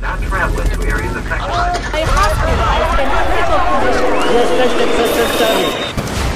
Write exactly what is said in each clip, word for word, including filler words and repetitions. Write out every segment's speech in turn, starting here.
Jesteście przestępcami.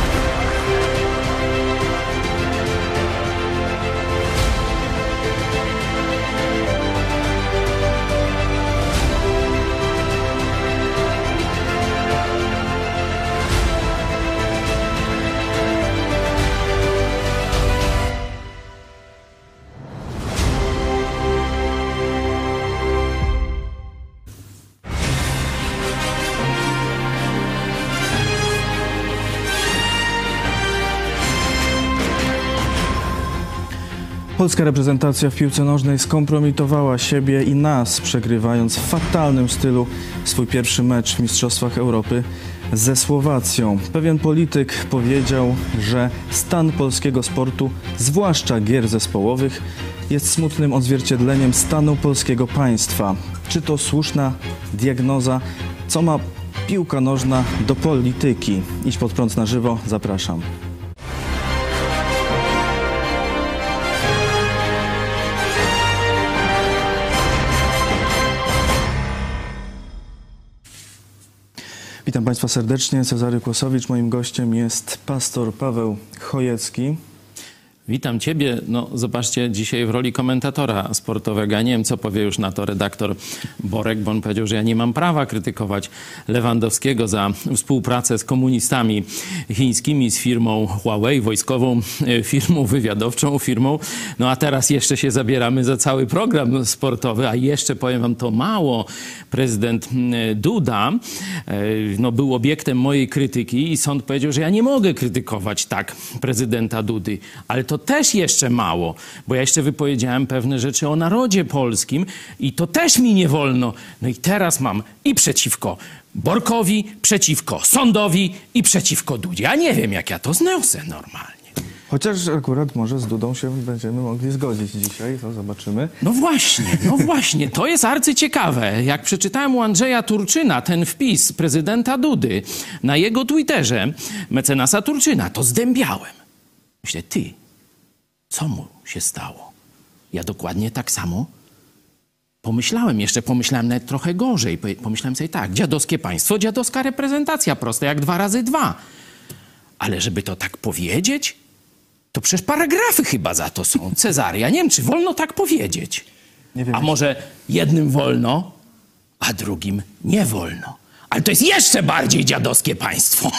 Polska reprezentacja w piłce nożnej skompromitowała siebie i nas, przegrywając w fatalnym stylu swój pierwszy mecz w Mistrzostwach Europy ze Słowacją. Pewien polityk powiedział, że stan polskiego sportu, zwłaszcza gier zespołowych, jest smutnym odzwierciedleniem stanu polskiego państwa. Czy to słuszna diagnoza? Co ma piłka nożna do polityki? Idź pod prąd na żywo, zapraszam. Witam Państwa serdecznie, Cezary Kłosowicz. Moim gościem jest pastor Paweł Chojecki. Witam Ciebie. No zobaczcie, dzisiaj w roli komentatora sportowego. Ja nie wiem, co powie już na to redaktor Borek, bo on powiedział, że ja nie mam prawa krytykować Lewandowskiego za współpracę z komunistami chińskimi, z firmą Huawei, wojskową firmą wywiadowczą, firmą. No a teraz jeszcze się zabieramy za cały program sportowy, a jeszcze powiem wam to mało. Prezydent Duda no, był obiektem mojej krytyki i sąd powiedział, że ja nie mogę krytykować tak prezydenta Dudy, ale to też jeszcze mało, bo ja jeszcze wypowiedziałem pewne rzeczy o narodzie polskim i to też mi nie wolno. No i teraz mam i przeciwko Borkowi, przeciwko sądowi i przeciwko Dudzie. Ja nie wiem, jak ja to zniosę normalnie. Chociaż akurat może z Dudą się będziemy mogli zgodzić dzisiaj, to zobaczymy. No właśnie, no właśnie, to jest arcyciekawe. Jak przeczytałem u Andrzeja Turczyna ten wpis prezydenta Dudy na jego Twitterze, mecenasa Turczyna, to zdębiałem. Myślę, ty, co mu się stało? Ja dokładnie tak samo pomyślałem, jeszcze pomyślałem nawet trochę gorzej. Pomyślałem sobie tak, dziadowskie państwo, dziadowska reprezentacja, proste jak dwa razy dwa. Ale żeby to tak powiedzieć, to przecież paragrafy chyba za to są. Cezary, ja nie wiem, czy wolno tak powiedzieć. Nie wiem, a może jednym wolno, a drugim nie wolno. Ale to jest jeszcze bardziej dziadowskie państwo.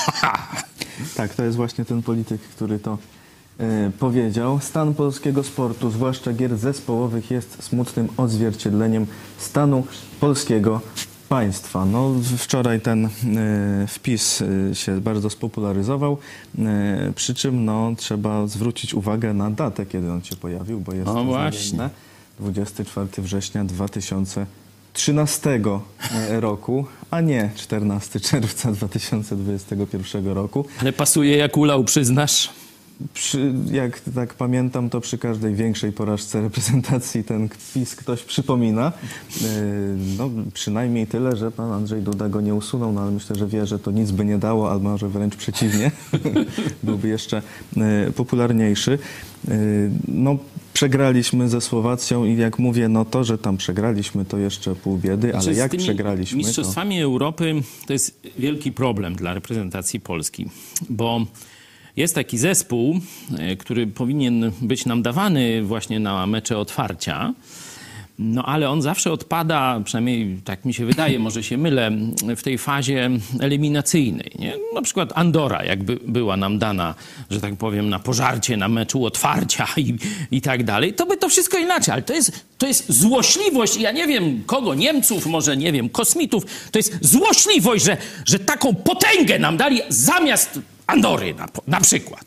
Tak, to jest właśnie ten polityk, który to e, powiedział. Stan polskiego sportu, zwłaszcza gier zespołowych, jest smutnym odzwierciedleniem stanu polskiego państwa. No, wczoraj ten e, wpis e, się bardzo spopularyzował, e, przy czym no, trzeba zwrócić uwagę na datę, kiedy on się pojawił, bo jest no to właśnie. dwudziestego czwartego września dwa tysiące trzynastego roku, a nie czternastego czerwca dwa tysiące dwudziestego pierwszego roku. Ale pasuje jak ulał, przyznasz? Przy, jak tak pamiętam, to przy każdej większej porażce reprezentacji ten wpis ktoś przypomina. Yy, no, przynajmniej tyle, że pan Andrzej Duda go nie usunął, no ale myślę, że wie, że to nic by nie dało, albo może wręcz przeciwnie. Byłby jeszcze yy, popularniejszy. Yy, no, przegraliśmy ze Słowacją i jak mówię, no to, że tam przegraliśmy, to jeszcze pół biedy, ale jak przegraliśmy... Mistrzostwami to... Europy to jest wielki problem dla reprezentacji Polski, bo jest taki zespół, który powinien być nam dawany właśnie na mecze otwarcia, no ale on zawsze odpada, przynajmniej tak mi się wydaje, może się mylę, w tej fazie eliminacyjnej. Nie? Na przykład Andora, jakby była nam dana, że tak powiem, na pożarcie, na meczu otwarcia i, i tak dalej, to by to wszystko inaczej. Ale to jest, to jest złośliwość, ja nie wiem kogo, Niemców, może nie wiem, kosmitów, to jest złośliwość, że, że taką potęgę nam dali zamiast Andory na, na przykład.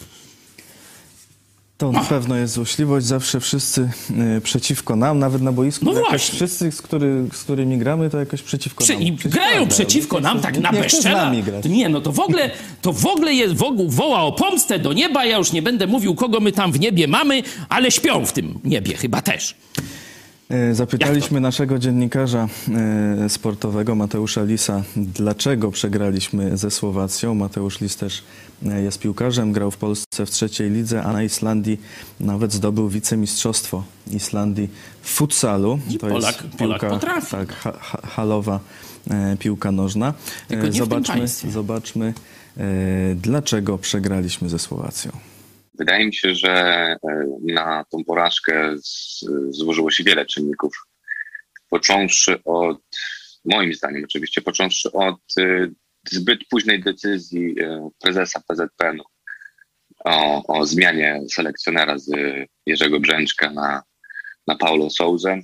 To na pewno jest złośliwość. Zawsze wszyscy y, przeciwko nam, nawet na boisku. No jakoś właśnie. Wszyscy, z, który, z którymi gramy, to jakoś przeciwko Prze nam. I grają przeciwko nam, tak na bezczela. Nie, no to w ogóle, to w ogóle jest, w ogóle woła o pomstę do nieba. Ja już nie będę mówił, kogo my tam w niebie mamy, ale śpią w tym niebie chyba też. Zapytaliśmy naszego dziennikarza sportowego Mateusza Lisa, dlaczego przegraliśmy ze Słowacją. Mateusz Lis też jest piłkarzem, grał w Polsce w trzeciej lidze, a na Islandii nawet zdobył wicemistrzostwo Islandii w futsalu. I to Polak, jest Polak piłka, potrafi. tak, ha, ha, halowa e, piłka nożna. Tylko nie zobaczmy, w tym państwie. zobaczmy e, dlaczego przegraliśmy ze Słowacją. Wydaje mi się, że na tą porażkę z, złożyło się wiele czynników. Począwszy od, moim zdaniem oczywiście, począwszy od y, zbyt późnej decyzji y, prezesa P Z P N u o, o zmianie selekcjonera z Jerzego Brzęczka na, na Paulo Sousę.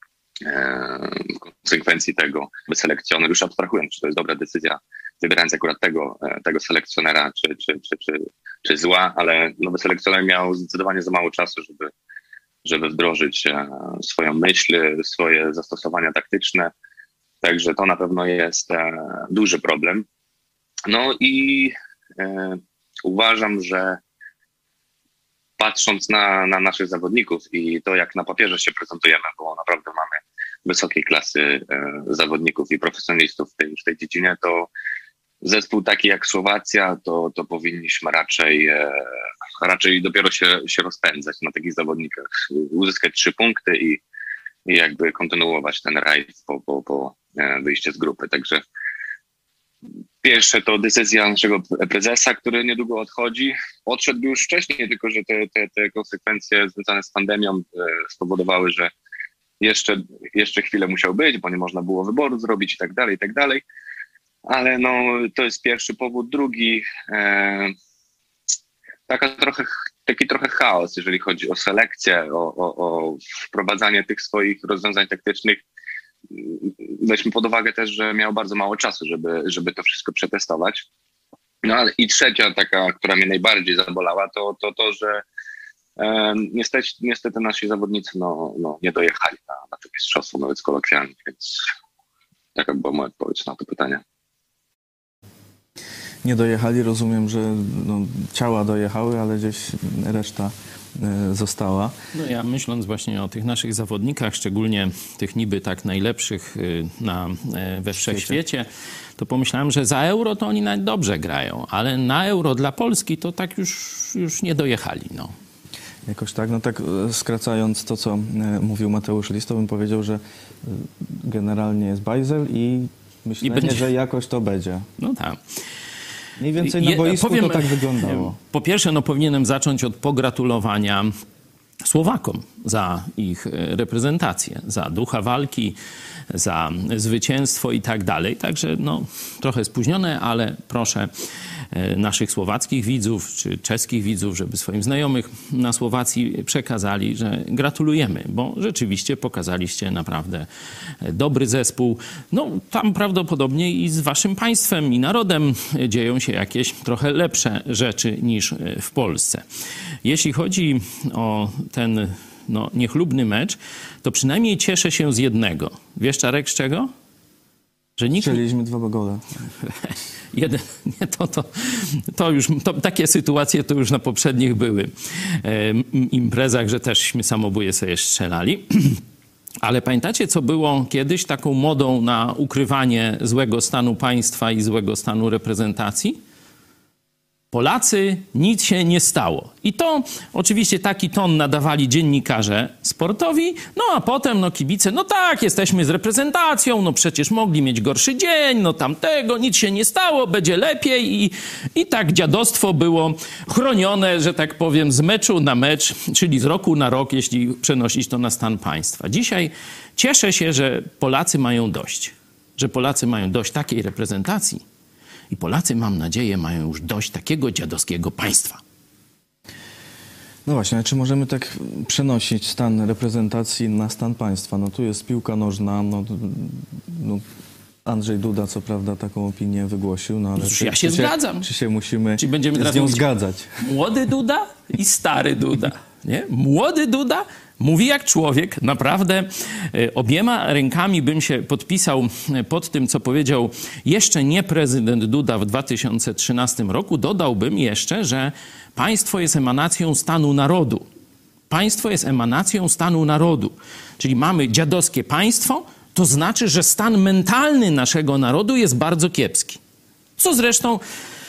W konsekwencji tego selekcjoner, już abstrahując, czy to jest dobra decyzja, wybierając akurat tego, tego selekcjonera, czy, czy, czy, czy, czy zła, ale nowy selekcjoner miał zdecydowanie za mało czasu, żeby, żeby wdrożyć swoją myśl, swoje zastosowania taktyczne. Także to na pewno jest duży problem. No i e, uważam, że patrząc na, na naszych zawodników i to, jak na papierze się prezentujemy, bo naprawdę mamy wysokiej klasy e, zawodników i profesjonalistów w tej, w tej dziedzinie, to zespół taki jak Słowacja, to, to powinniśmy raczej, e, raczej dopiero się, się rozpędzać na takich zawodnikach, uzyskać trzy punkty i, i jakby kontynuować ten rajd po, po, po e, wyjściu z grupy. Także pierwsze to decyzja naszego prezesa, który niedługo odchodzi. Odszedł już wcześniej, tylko że te, te, te konsekwencje związane z pandemią e, spowodowały, że jeszcze, jeszcze chwilę musiał być, bo nie można było wyboru zrobić i tak dalej, i tak dalej. Ale no, to jest pierwszy powód. Drugi, e, taka trochę, taki trochę chaos, jeżeli chodzi o selekcję, o, o, o wprowadzanie tych swoich rozwiązań taktycznych. Weźmy pod uwagę też, że miał bardzo mało czasu, żeby, żeby to wszystko przetestować. No ale i trzecia taka, która mnie najbardziej zabolała, to to, to że e, niestety, niestety nasi zawodnicy no, no, nie dojechali na, na to mistrzostwo, nawet kolokwialnie, więc taka była moja odpowiedź na to pytanie. Nie dojechali, rozumiem, że no, ciała dojechały, ale gdzieś reszta y, została. No ja myśląc właśnie o tych naszych zawodnikach, szczególnie tych niby tak najlepszych y, na, y, we wszechświecie, to pomyślałem, że za Euro to oni nawet dobrze grają, ale na Euro dla Polski to tak już, już nie dojechali. No. Jakoś tak, no tak skracając to, co y, mówił Mateusz Lis, to bym powiedział, że y, generalnie jest bajzel i myślenie, I będzie... że jakoś to będzie. No tak. Mniej więcej na boisku powiem, to tak wyglądało. Po pierwsze, no powinienem zacząć od pogratulowania Słowakom za ich reprezentację, za ducha walki, za zwycięstwo i tak dalej. Także no trochę spóźnione, ale proszę naszych słowackich widzów czy czeskich widzów, żeby swoim znajomych na Słowacji przekazali, że gratulujemy, bo rzeczywiście pokazaliście naprawdę dobry zespół. No tam prawdopodobnie i z waszym państwem i narodem dzieją się jakieś trochę lepsze rzeczy niż w Polsce. Jeśli chodzi o ten no, niechlubny mecz, to przynajmniej cieszę się z jednego. Wiesz, Czarek, z czego? Że nikt... Strzeliliśmy dwa gole. Jeden, nie, to, to, to już, to, takie sytuacje to już na poprzednich były e, imprezach, że teżśmy samobóje sobie strzelali. Ale pamiętacie, co było kiedyś taką modą na ukrywanie złego stanu państwa i złego stanu reprezentacji? Polacy, nic się nie stało. I to oczywiście taki ton nadawali dziennikarze sportowi, no a potem no kibice, no tak, jesteśmy z reprezentacją, no przecież mogli mieć gorszy dzień, no tamtego, nic się nie stało, będzie lepiej i, i tak dziadostwo było chronione, że tak powiem, z meczu na mecz, czyli z roku na rok, jeśli przenosić to na stan państwa. Dzisiaj cieszę się, że Polacy mają dość, że Polacy mają dość takiej reprezentacji. I Polacy, mam nadzieję, mają już dość takiego dziadowskiego państwa. No właśnie, ale czy możemy tak przenosić stan reprezentacji na stan państwa? No tu jest piłka nożna, no, no Andrzej Duda co prawda taką opinię wygłosił, no ale Cóż, czy, ja się czy zgadzam. Czy się musimy czy będziemy z nią zgadzać? Młody Duda i stary Duda. Nie? Młody Duda mówi jak człowiek. Naprawdę obiema rękami bym się podpisał pod tym, co powiedział jeszcze nie prezydent Duda w dwa tysiące trzynastym roku. Dodałbym jeszcze, że państwo jest emanacją stanu narodu. Państwo jest emanacją stanu narodu. Czyli mamy dziadowskie państwo, to znaczy, że stan mentalny naszego narodu jest bardzo kiepski. Co zresztą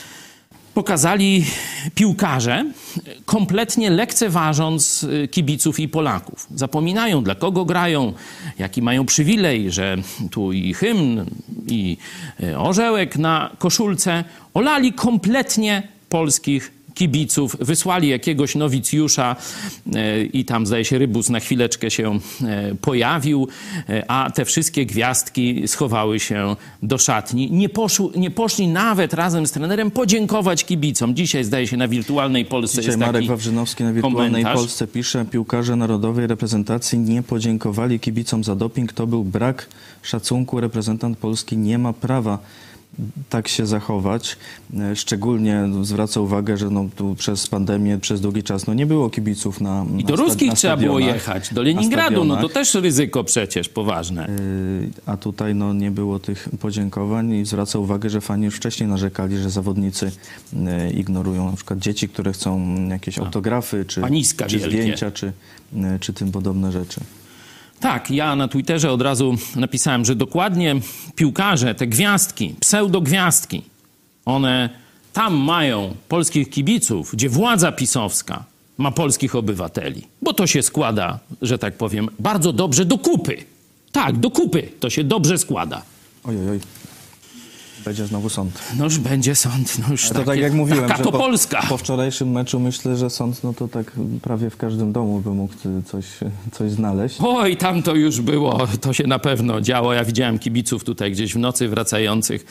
pokazali piłkarze, kompletnie lekceważąc kibiców i Polaków. Zapominają, dla kogo grają, jaki mają przywilej, że tu i hymn, i orzełek na koszulce. Olali kompletnie polskich kibiców, wysłali jakiegoś nowicjusza e, i tam, zdaje się, Rybus na chwileczkę się e, pojawił, e, a te wszystkie gwiazdki schowały się do szatni. Nie, poszł, nie poszli nawet razem z trenerem podziękować kibicom. Dzisiaj, zdaje się, na Wirtualnej Polsce Dzisiaj jest Marek taki Wawrzynowski na Wirtualnej komentarz. Polsce pisze: piłkarze narodowej reprezentacji nie podziękowali kibicom za doping. To był brak szacunku. Reprezentant Polski nie ma prawa tak się zachować. Szczególnie zwraca uwagę, że no, tu przez pandemię, przez długi czas no, nie było kibiców na I do na ruskich na trzeba było stadionach, jechać, do Leningradu, no to stadionach. też ryzyko przecież poważne. Yy, A tutaj no, nie było tych podziękowań i zwraca uwagę, że fani już wcześniej narzekali, że zawodnicy yy, ignorują na przykład dzieci, które chcą jakieś autografy, czy, Paniska czy wielkie. zdjęcia, czy, yy, czy tym podobne rzeczy. Tak, ja na Twitterze od razu napisałem, że dokładnie piłkarze, te gwiazdki, pseudogwiazdki, one tam mają polskich kibiców, gdzie władza pisowska ma polskich obywateli. Bo to się składa, że tak powiem, bardzo dobrze do kupy. Tak, do kupy to się dobrze składa. Oj, oj, oj. Będzie znowu sąd. No już będzie sąd. No już To takie, tak jak mówiłem, taka że to po, Polska. po wczorajszym meczu myślę, że sąd no to tak prawie w każdym domu by mógł coś, coś znaleźć. Oj, tam to już było, to się na pewno działo. Ja widziałem kibiców tutaj gdzieś w nocy wracających,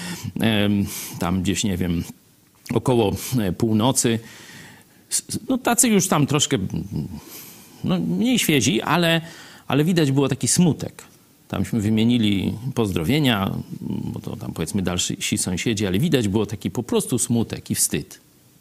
em, tam gdzieś, nie wiem, około e, północy. S- No tacy już tam troszkę, no mniej świezi, ale, ale widać było taki smutek. Tamśmy wymienili pozdrowienia, bo to tam powiedzmy dalsi sąsiedzi, ale widać było taki po prostu smutek i wstyd.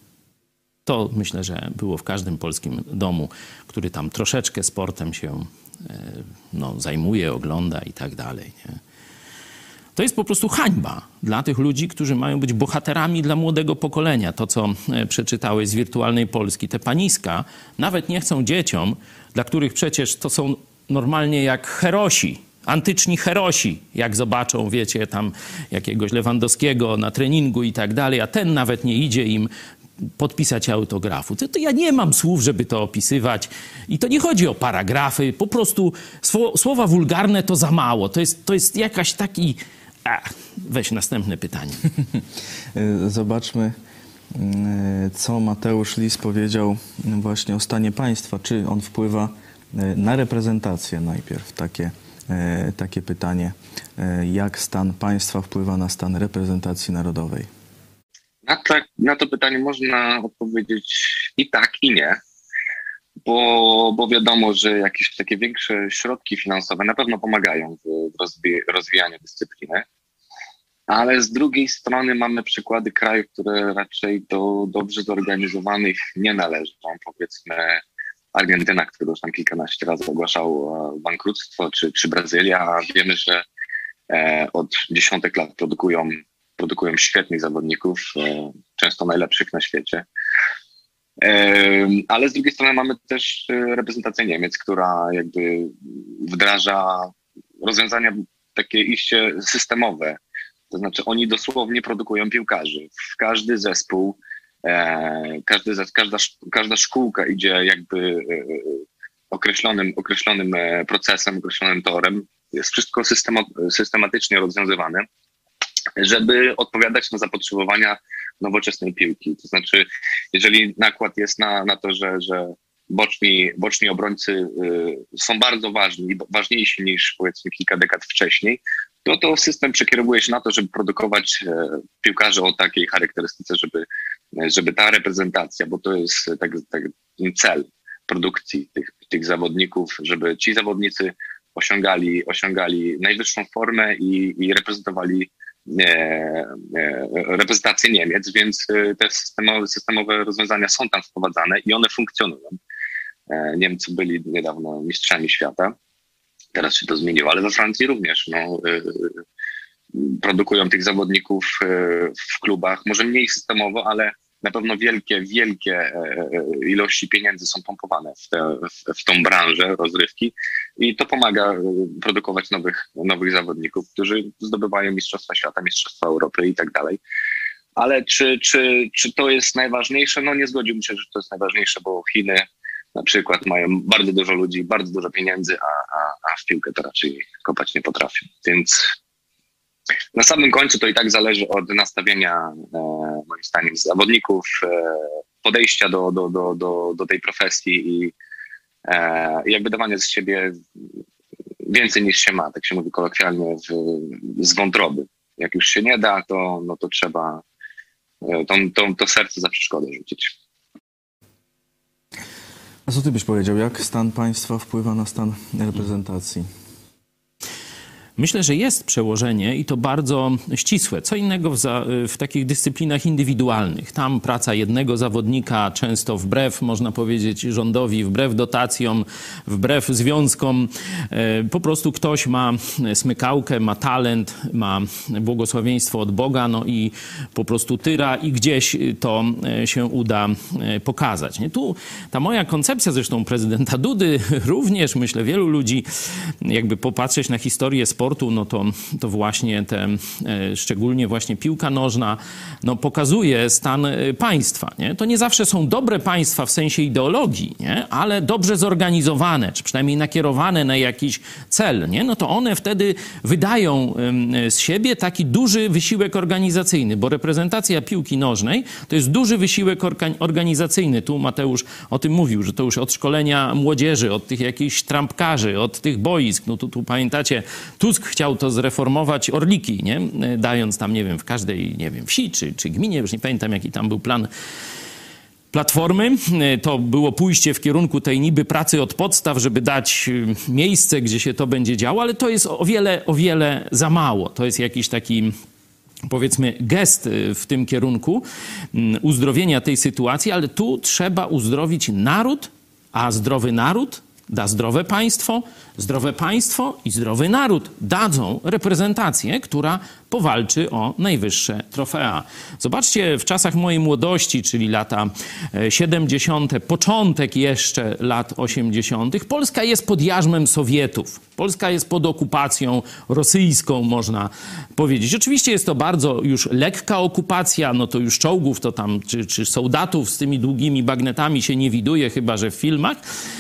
To myślę, że było w każdym polskim domu, który tam troszeczkę sportem się e, no, zajmuje, ogląda i tak dalej. Nie? To jest po prostu hańba dla tych ludzi, którzy mają być bohaterami dla młodego pokolenia. To, co e, przeczytałeś z Wirtualnej Polski, te paniska nawet nie chcą dzieciom, dla których przecież to są normalnie jak herosi, antyczni herosi, jak zobaczą, wiecie, tam jakiegoś Lewandowskiego na treningu i tak dalej, a ten nawet nie idzie im podpisać autografu. To, to ja nie mam słów, żeby to opisywać. I to nie chodzi o paragrafy, po prostu sło, słowa wulgarne to za mało. To jest, to jest jakaś taki... A, weź następne pytanie. Zobaczmy, co Mateusz Lis powiedział właśnie o stanie państwa. Czy on wpływa na reprezentację najpierw? Takie, takie pytanie. Jak stan państwa wpływa na stan reprezentacji narodowej? Na to, na to pytanie można odpowiedzieć i tak, i nie, bo, bo wiadomo, że jakieś takie większe środki finansowe na pewno pomagają w rozwi- rozwijaniu dyscypliny, ale z drugiej strony mamy przykłady krajów, które raczej do dobrze zorganizowanych nie należą. Powiedzmy Argentyna, która już tam kilkanaście razy ogłaszała bankructwo, czy, czy Brazylia, a wiemy, że e, od dziesiątek lat produkują produkują świetnych zawodników, e, często najlepszych na świecie. E, ale z drugiej strony mamy też e, reprezentację Niemiec, która jakby wdraża rozwiązania takie iście systemowe. To znaczy oni dosłownie produkują piłkarzy. W każdy zespół, e, każdy, każda, każda szkółka idzie jakby e, określonym, określonym procesem, określonym torem. Jest wszystko systemo, systematycznie rozwiązywane, żeby odpowiadać na zapotrzebowania nowoczesnej piłki. To znaczy, jeżeli nakład jest na, na to, że, że boczni, boczni obrońcy y, są bardzo ważni, ważniejsi niż powiedzmy kilka dekad wcześniej, to to system przekierowuje się na to, żeby produkować y, piłkarzy o takiej charakterystyce, żeby, żeby ta reprezentacja, bo to jest tak, tak cel produkcji tych, tych zawodników, żeby ci zawodnicy osiągali, osiągali najwyższą formę i, i reprezentowali reprezentację Niemiec, więc te systemowe, systemowe rozwiązania są tam wprowadzane i one funkcjonują. Niemcy byli niedawno mistrzami świata, teraz się to zmieniło, ale we Francji również no, produkują tych zawodników w klubach, może mniej systemowo, ale na pewno wielkie, wielkie ilości pieniędzy są pompowane w, te, w, w tą branżę rozrywki i to pomaga produkować nowych, nowych zawodników, którzy zdobywają Mistrzostwa Świata, Mistrzostwa Europy i tak dalej. Ale czy, czy, czy to jest najważniejsze? No nie zgodziłbym się, że to jest najważniejsze, bo Chiny na przykład mają bardzo dużo ludzi, bardzo dużo pieniędzy, a, a, a w piłkę to raczej kopać nie potrafią. Więc na samym końcu to i tak zależy od nastawienia, e, moim zdaniem, zawodników, e, podejścia do, do, do, do, do tej profesji i e, jakby dawanie z siebie więcej niż się ma, tak się mówi kolokwialnie, w, z wątroby. Jak już się nie da, to, no to trzeba e, to, to, to serce za przeszkodę rzucić. A co ty byś powiedział, jak stan państwa wpływa na stan reprezentacji? Myślę, że jest przełożenie i to bardzo ścisłe. Co innego w, za, w takich dyscyplinach indywidualnych. Tam praca jednego zawodnika, często wbrew, można powiedzieć, rządowi, wbrew dotacjom, wbrew związkom. Po prostu ktoś ma smykałkę, ma talent, ma błogosławieństwo od Boga, no i po prostu tyra i gdzieś to się uda pokazać. Nie? Tu ta moja koncepcja, zresztą prezydenta Dudy, również myślę wielu ludzi, jakby popatrzeć na historię sportu, no to, to właśnie te, e, szczególnie właśnie piłka nożna, no pokazuje stan państwa, nie? To nie zawsze są dobre państwa w sensie ideologii, nie? Ale dobrze zorganizowane, czy przynajmniej nakierowane na jakiś cel, nie? No to one wtedy wydają e, z siebie taki duży wysiłek organizacyjny, bo reprezentacja piłki nożnej to jest duży wysiłek orga- organizacyjny. Tu Mateusz o tym mówił, że to już od szkolenia młodzieży, od tych jakichś trampkarzy, od tych boisk, no tu, tu pamiętacie, tu Tusk chciał to zreformować Orliki, nie? Dając tam, nie wiem, w każdej, nie wiem, wsi czy, czy gminie, już nie pamiętam, jaki tam był plan Platformy. To było pójście w kierunku tej niby pracy od podstaw, żeby dać miejsce, gdzie się to będzie działo, ale to jest o wiele, o wiele za mało. To jest jakiś taki, powiedzmy, gest w tym kierunku uzdrowienia tej sytuacji, ale tu trzeba uzdrowić naród, a zdrowy naród da zdrowe państwo, zdrowe państwo i zdrowy naród dadzą reprezentację, która powalczy o najwyższe trofea. Zobaczcie, w czasach mojej młodości, czyli lata siedemdziesiąte, początek jeszcze lat osiemdziesiątych, Polska jest pod jarzmem Sowietów. Polska jest pod okupacją rosyjską, można powiedzieć. Oczywiście jest to bardzo już lekka okupacja, no to już czołgów, to tam, czy, czy soldatów z tymi długimi bagnetami się nie widuje, chyba że w filmach,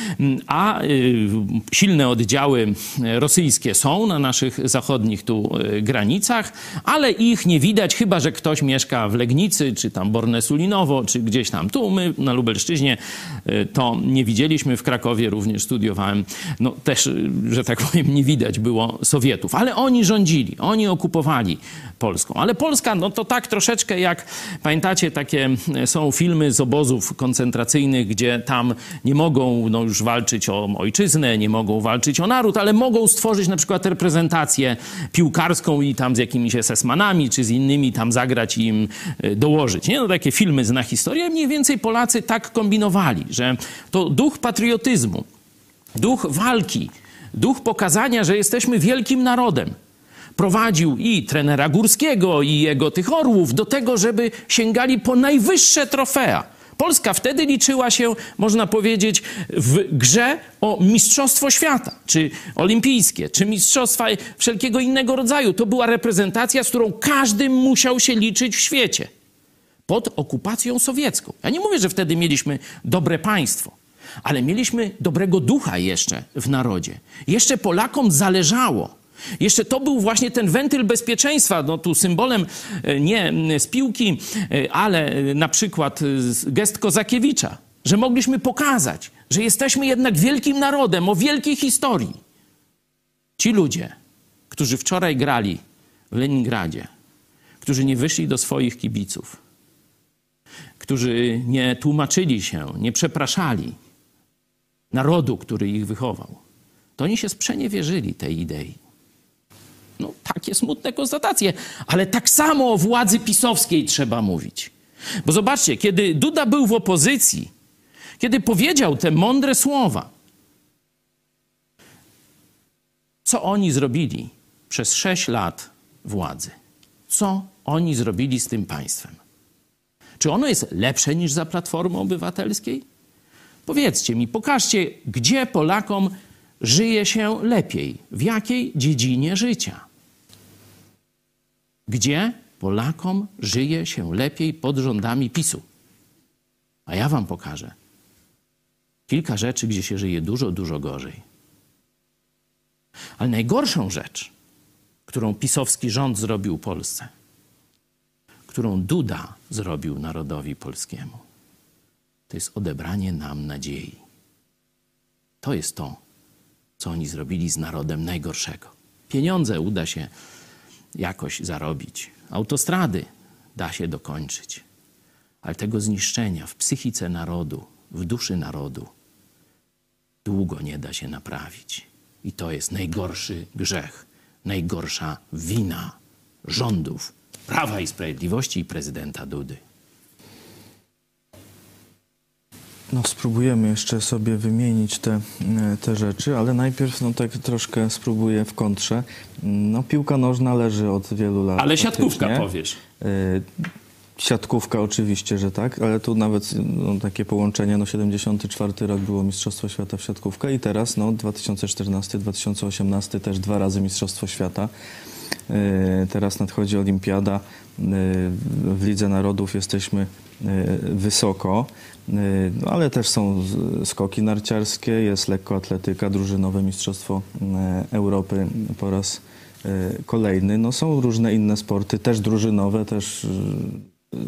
a y, silne oddziały rosyjskie są na naszych zachodnich tu y, granicach, ale ich nie widać, chyba że ktoś mieszka w Legnicy, czy tam Borne-Sulinowo, czy gdzieś tam. Tu my na Lubelszczyźnie y, to nie widzieliśmy, w Krakowie również studiowałem. No też, y, że tak powiem, nie widać było Sowietów, ale oni rządzili, oni okupowali Polską. Ale Polska, no to tak troszeczkę jak, pamiętacie, takie są filmy z obozów koncentracyjnych, gdzie tam nie mogą no, już walczyć o ojczyznę, nie mogą walczyć o naród, ale mogą stworzyć na przykład reprezentację piłkarską i tam z jakimiś esesmanami, czy z innymi tam zagrać i im dołożyć. Nie? No takie filmy zna historię. Mniej więcej Polacy tak kombinowali, że to duch patriotyzmu, duch walki, duch pokazania, że jesteśmy wielkim narodem, prowadził i trenera Górskiego, i jego tych orłów do tego, żeby sięgali po najwyższe trofea. Polska wtedy liczyła się, można powiedzieć, w grze o Mistrzostwo Świata, czy olimpijskie, czy mistrzostwa wszelkiego innego rodzaju. To była reprezentacja, z którą każdy musiał się liczyć w świecie. Pod okupacją sowiecką. Ja nie mówię, że wtedy mieliśmy dobre państwo, ale mieliśmy dobrego ducha jeszcze w narodzie. Jeszcze Polakom zależało. Jeszcze to był właśnie ten wentyl bezpieczeństwa, no tu symbolem nie z piłki, ale na przykład gest Kozakiewicza, że mogliśmy pokazać, że jesteśmy jednak wielkim narodem o wielkiej historii. Ci ludzie, którzy wczoraj grali w Leningradzie, którzy nie wyszli do swoich kibiców, którzy nie tłumaczyli się, nie przepraszali narodu, który ich wychował, to oni się sprzeniewierzyli tej idei. No, takie smutne konstatacje, ale tak samo o władzy pisowskiej trzeba mówić. Bo zobaczcie, kiedy Duda był w opozycji, kiedy powiedział te mądre słowa, co oni zrobili przez sześć lat władzy? Co oni zrobili z tym państwem? Czy ono jest lepsze niż za Platformy Obywatelskiej? Powiedzcie mi, pokażcie, gdzie Polakom żyje się lepiej, w jakiej dziedzinie życia. Gdzie Polakom żyje się lepiej pod rządami PiSu? A ja wam pokażę kilka rzeczy, gdzie się żyje dużo, dużo gorzej. Ale najgorszą rzecz, którą pisowski rząd zrobił Polsce, którą Duda zrobił narodowi polskiemu, to jest odebranie nam nadziei. To jest to, co oni zrobili z narodem najgorszego. Pieniądze uda się jakoś zarobić. Autostrady da się dokończyć. Ale tego zniszczenia w psychice narodu, w duszy narodu długo nie da się naprawić. I to jest najgorszy grzech, najgorsza wina rządów Prawa i Sprawiedliwości i prezydenta Dudy. No spróbujemy jeszcze sobie wymienić te, te rzeczy, ale najpierw no tak troszkę spróbuję w kontrze. No piłka nożna leży od wielu lat. Ale siatkówka faktycznie. powiesz. Y Siatkówka oczywiście, że tak, ale tu nawet no, takie połączenie, no siedemdziesiąty czwarty rok było Mistrzostwo Świata w siatkówkę i teraz no dwa tysiące czternasty dwa tysiące osiemnasty też dwa razy Mistrzostwo Świata. Yy, teraz nadchodzi Olimpiada. Yy, w Lidze Narodów jesteśmy yy, wysoko, yy, no, ale też są skoki narciarskie, jest lekkoatletyka, drużynowe Mistrzostwo yy, Europy po raz yy, kolejny. No, są różne inne sporty, też drużynowe, też yy,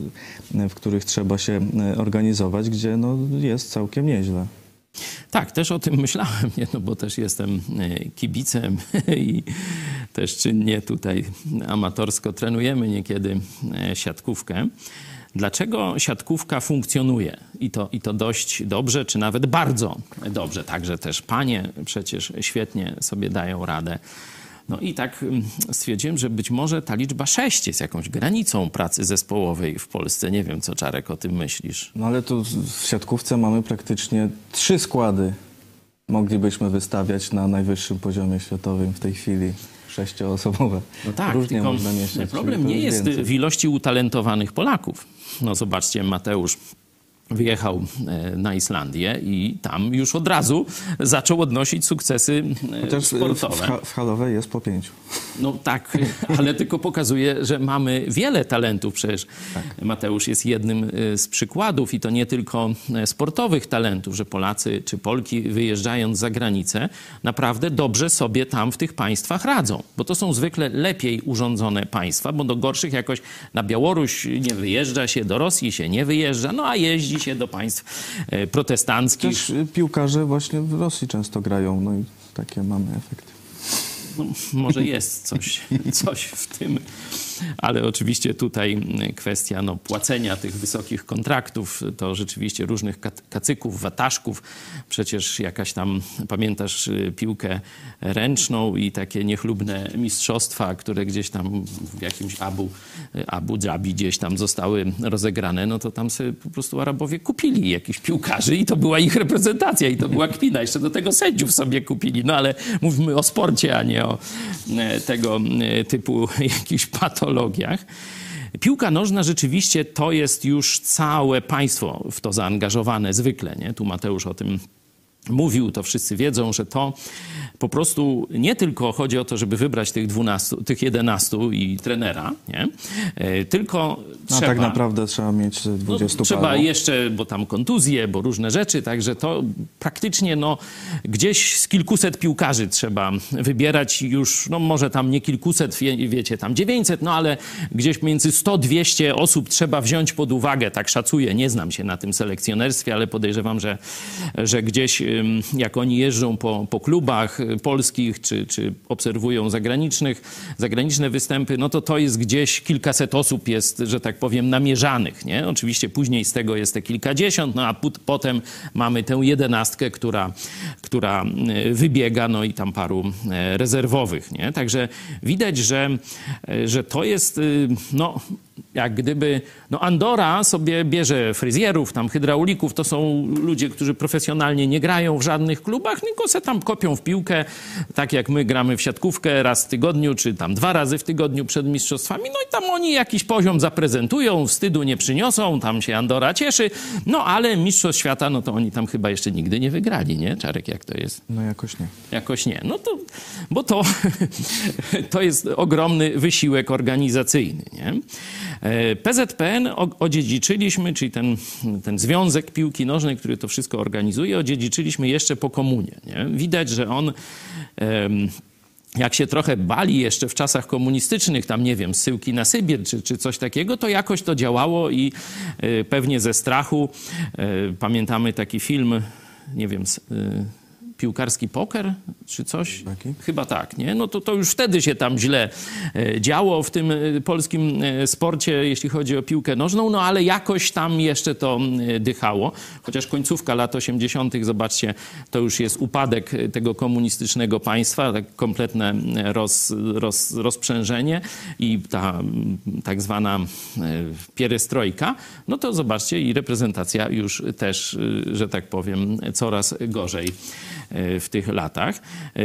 w których trzeba się organizować, gdzie no, jest całkiem nieźle. Tak, też o tym myślałem, nie? No bo też jestem kibicem i też czynnie tutaj amatorsko trenujemy niekiedy siatkówkę. Dlaczego siatkówka funkcjonuje? I to, I to dość dobrze, czy nawet bardzo dobrze. Także też panie przecież świetnie sobie dają radę. No i tak stwierdziłem, że być może ta liczba sześć jest jakąś granicą pracy zespołowej w Polsce. Nie wiem, co Czarek o tym myślisz. No ale tu w siatkówce mamy praktycznie trzy składy. Moglibyśmy wystawiać na najwyższym poziomie światowym w tej chwili. Sześcioosobowe. No tak, różnie tylko można mieszać. problem nie jest więcej w ilości utalentowanych Polaków. No zobaczcie, Mateusz wyjechał na Islandię i tam już od razu zaczął odnosić sukcesy Chociaż sportowe. W, ha w halowej jest po pięciu. No tak, ale tylko pokazuje, że mamy wiele talentów. Przecież tak. Mateusz jest jednym z przykładów i to nie tylko sportowych talentów, że Polacy czy Polki wyjeżdżając za granicę naprawdę dobrze sobie tam w tych państwach radzą. Bo to są zwykle lepiej urządzone państwa, bo do gorszych jakoś na Białoruś nie wyjeżdża się, do Rosji się nie wyjeżdża, no a jeździ się do państw protestanckich. Też piłkarze właśnie w Rosji często grają, no i takie mamy efekty. No, może jest coś, coś w tym, ale oczywiście tutaj kwestia no, płacenia tych wysokich kontraktów, to rzeczywiście różnych kacyków, wataszków, przecież jakaś tam, pamiętasz piłkę ręczną i takie niechlubne mistrzostwa, które gdzieś tam w jakimś Abu, Abu Dhabi gdzieś tam zostały rozegrane, no to tam sobie po prostu Arabowie kupili jakichś piłkarzy i to była ich reprezentacja i to była kpina. Jeszcze do tego sędziów sobie kupili, no ale mówimy o sporcie, a nie o tego typu jakichś patologiach. Piłka nożna rzeczywiście to jest już całe państwo w to zaangażowane zwykle, nie? Tu Mateusz o tym mówił, to wszyscy wiedzą, że to po prostu nie tylko chodzi o to, żeby wybrać tych dwunastu, tych jedenastu i trenera, nie? Tylko no, trzeba... tak naprawdę trzeba mieć dwudziestu no, trzeba paru. jeszcze, bo tam kontuzje, bo różne rzeczy, także to praktycznie no, gdzieś z kilkuset piłkarzy trzeba wybierać już, no może tam nie kilkuset, wie, wiecie, tam dziewięćset, no ale gdzieś między sto dwieście osób trzeba wziąć pod uwagę, tak szacuję, nie znam się na tym selekcjonerstwie, ale podejrzewam, że, że gdzieś jak oni jeżdżą po, po klubach polskich, czy, czy obserwują zagranicznych, zagraniczne występy, no to to jest gdzieś kilkaset osób jest, że tak powiem, namierzanych, nie? Oczywiście później z tego jest te kilkadziesiąt, no a put, potem mamy tę jedenastkę, która, która wybiega, no i tam paru rezerwowych, nie? Także widać, że, że to jest, no jak gdyby, no Andorra sobie bierze fryzjerów, tam hydraulików, to są ludzie, którzy profesjonalnie nie grają w żadnych klubach, tylko se tam kopią w piłkę, tak jak my gramy w siatkówkę raz w tygodniu, czy tam dwa razy w tygodniu przed mistrzostwami, no i tam oni jakiś poziom zaprezentują, wstydu nie przyniosą, tam się Andorra cieszy, no ale mistrzostw świata, no to oni tam chyba jeszcze nigdy nie wygrali, nie? Czarek, jak to jest? No jakoś nie. Jakoś nie. No to, bo to, to jest ogromny wysiłek organizacyjny, nie? P Z P N odziedziczyliśmy, czyli ten, ten związek piłki nożnej, który to wszystko organizuje, odziedziczyliśmy jeszcze po komunie. Nie? Widać, że on, jak się trochę bali jeszcze w czasach komunistycznych, tam nie wiem, zsyłki na Sybir czy, czy coś takiego, to jakoś to działało i pewnie ze strachu, pamiętamy taki film, nie wiem, piłkarski poker, czy coś? Taki? Chyba tak, nie? No to, to już wtedy się tam źle e, działo w tym e, polskim e, sporcie, jeśli chodzi o piłkę nożną, no ale jakoś tam jeszcze to e, dychało. Chociaż końcówka lat osiemdziesiątych, zobaczcie, to już jest upadek tego komunistycznego państwa, tak kompletne roz, roz, rozprzężenie i ta tak zwana e, pierestrojka, no to zobaczcie i reprezentacja już też, e, że tak powiem, coraz gorzej w tych latach.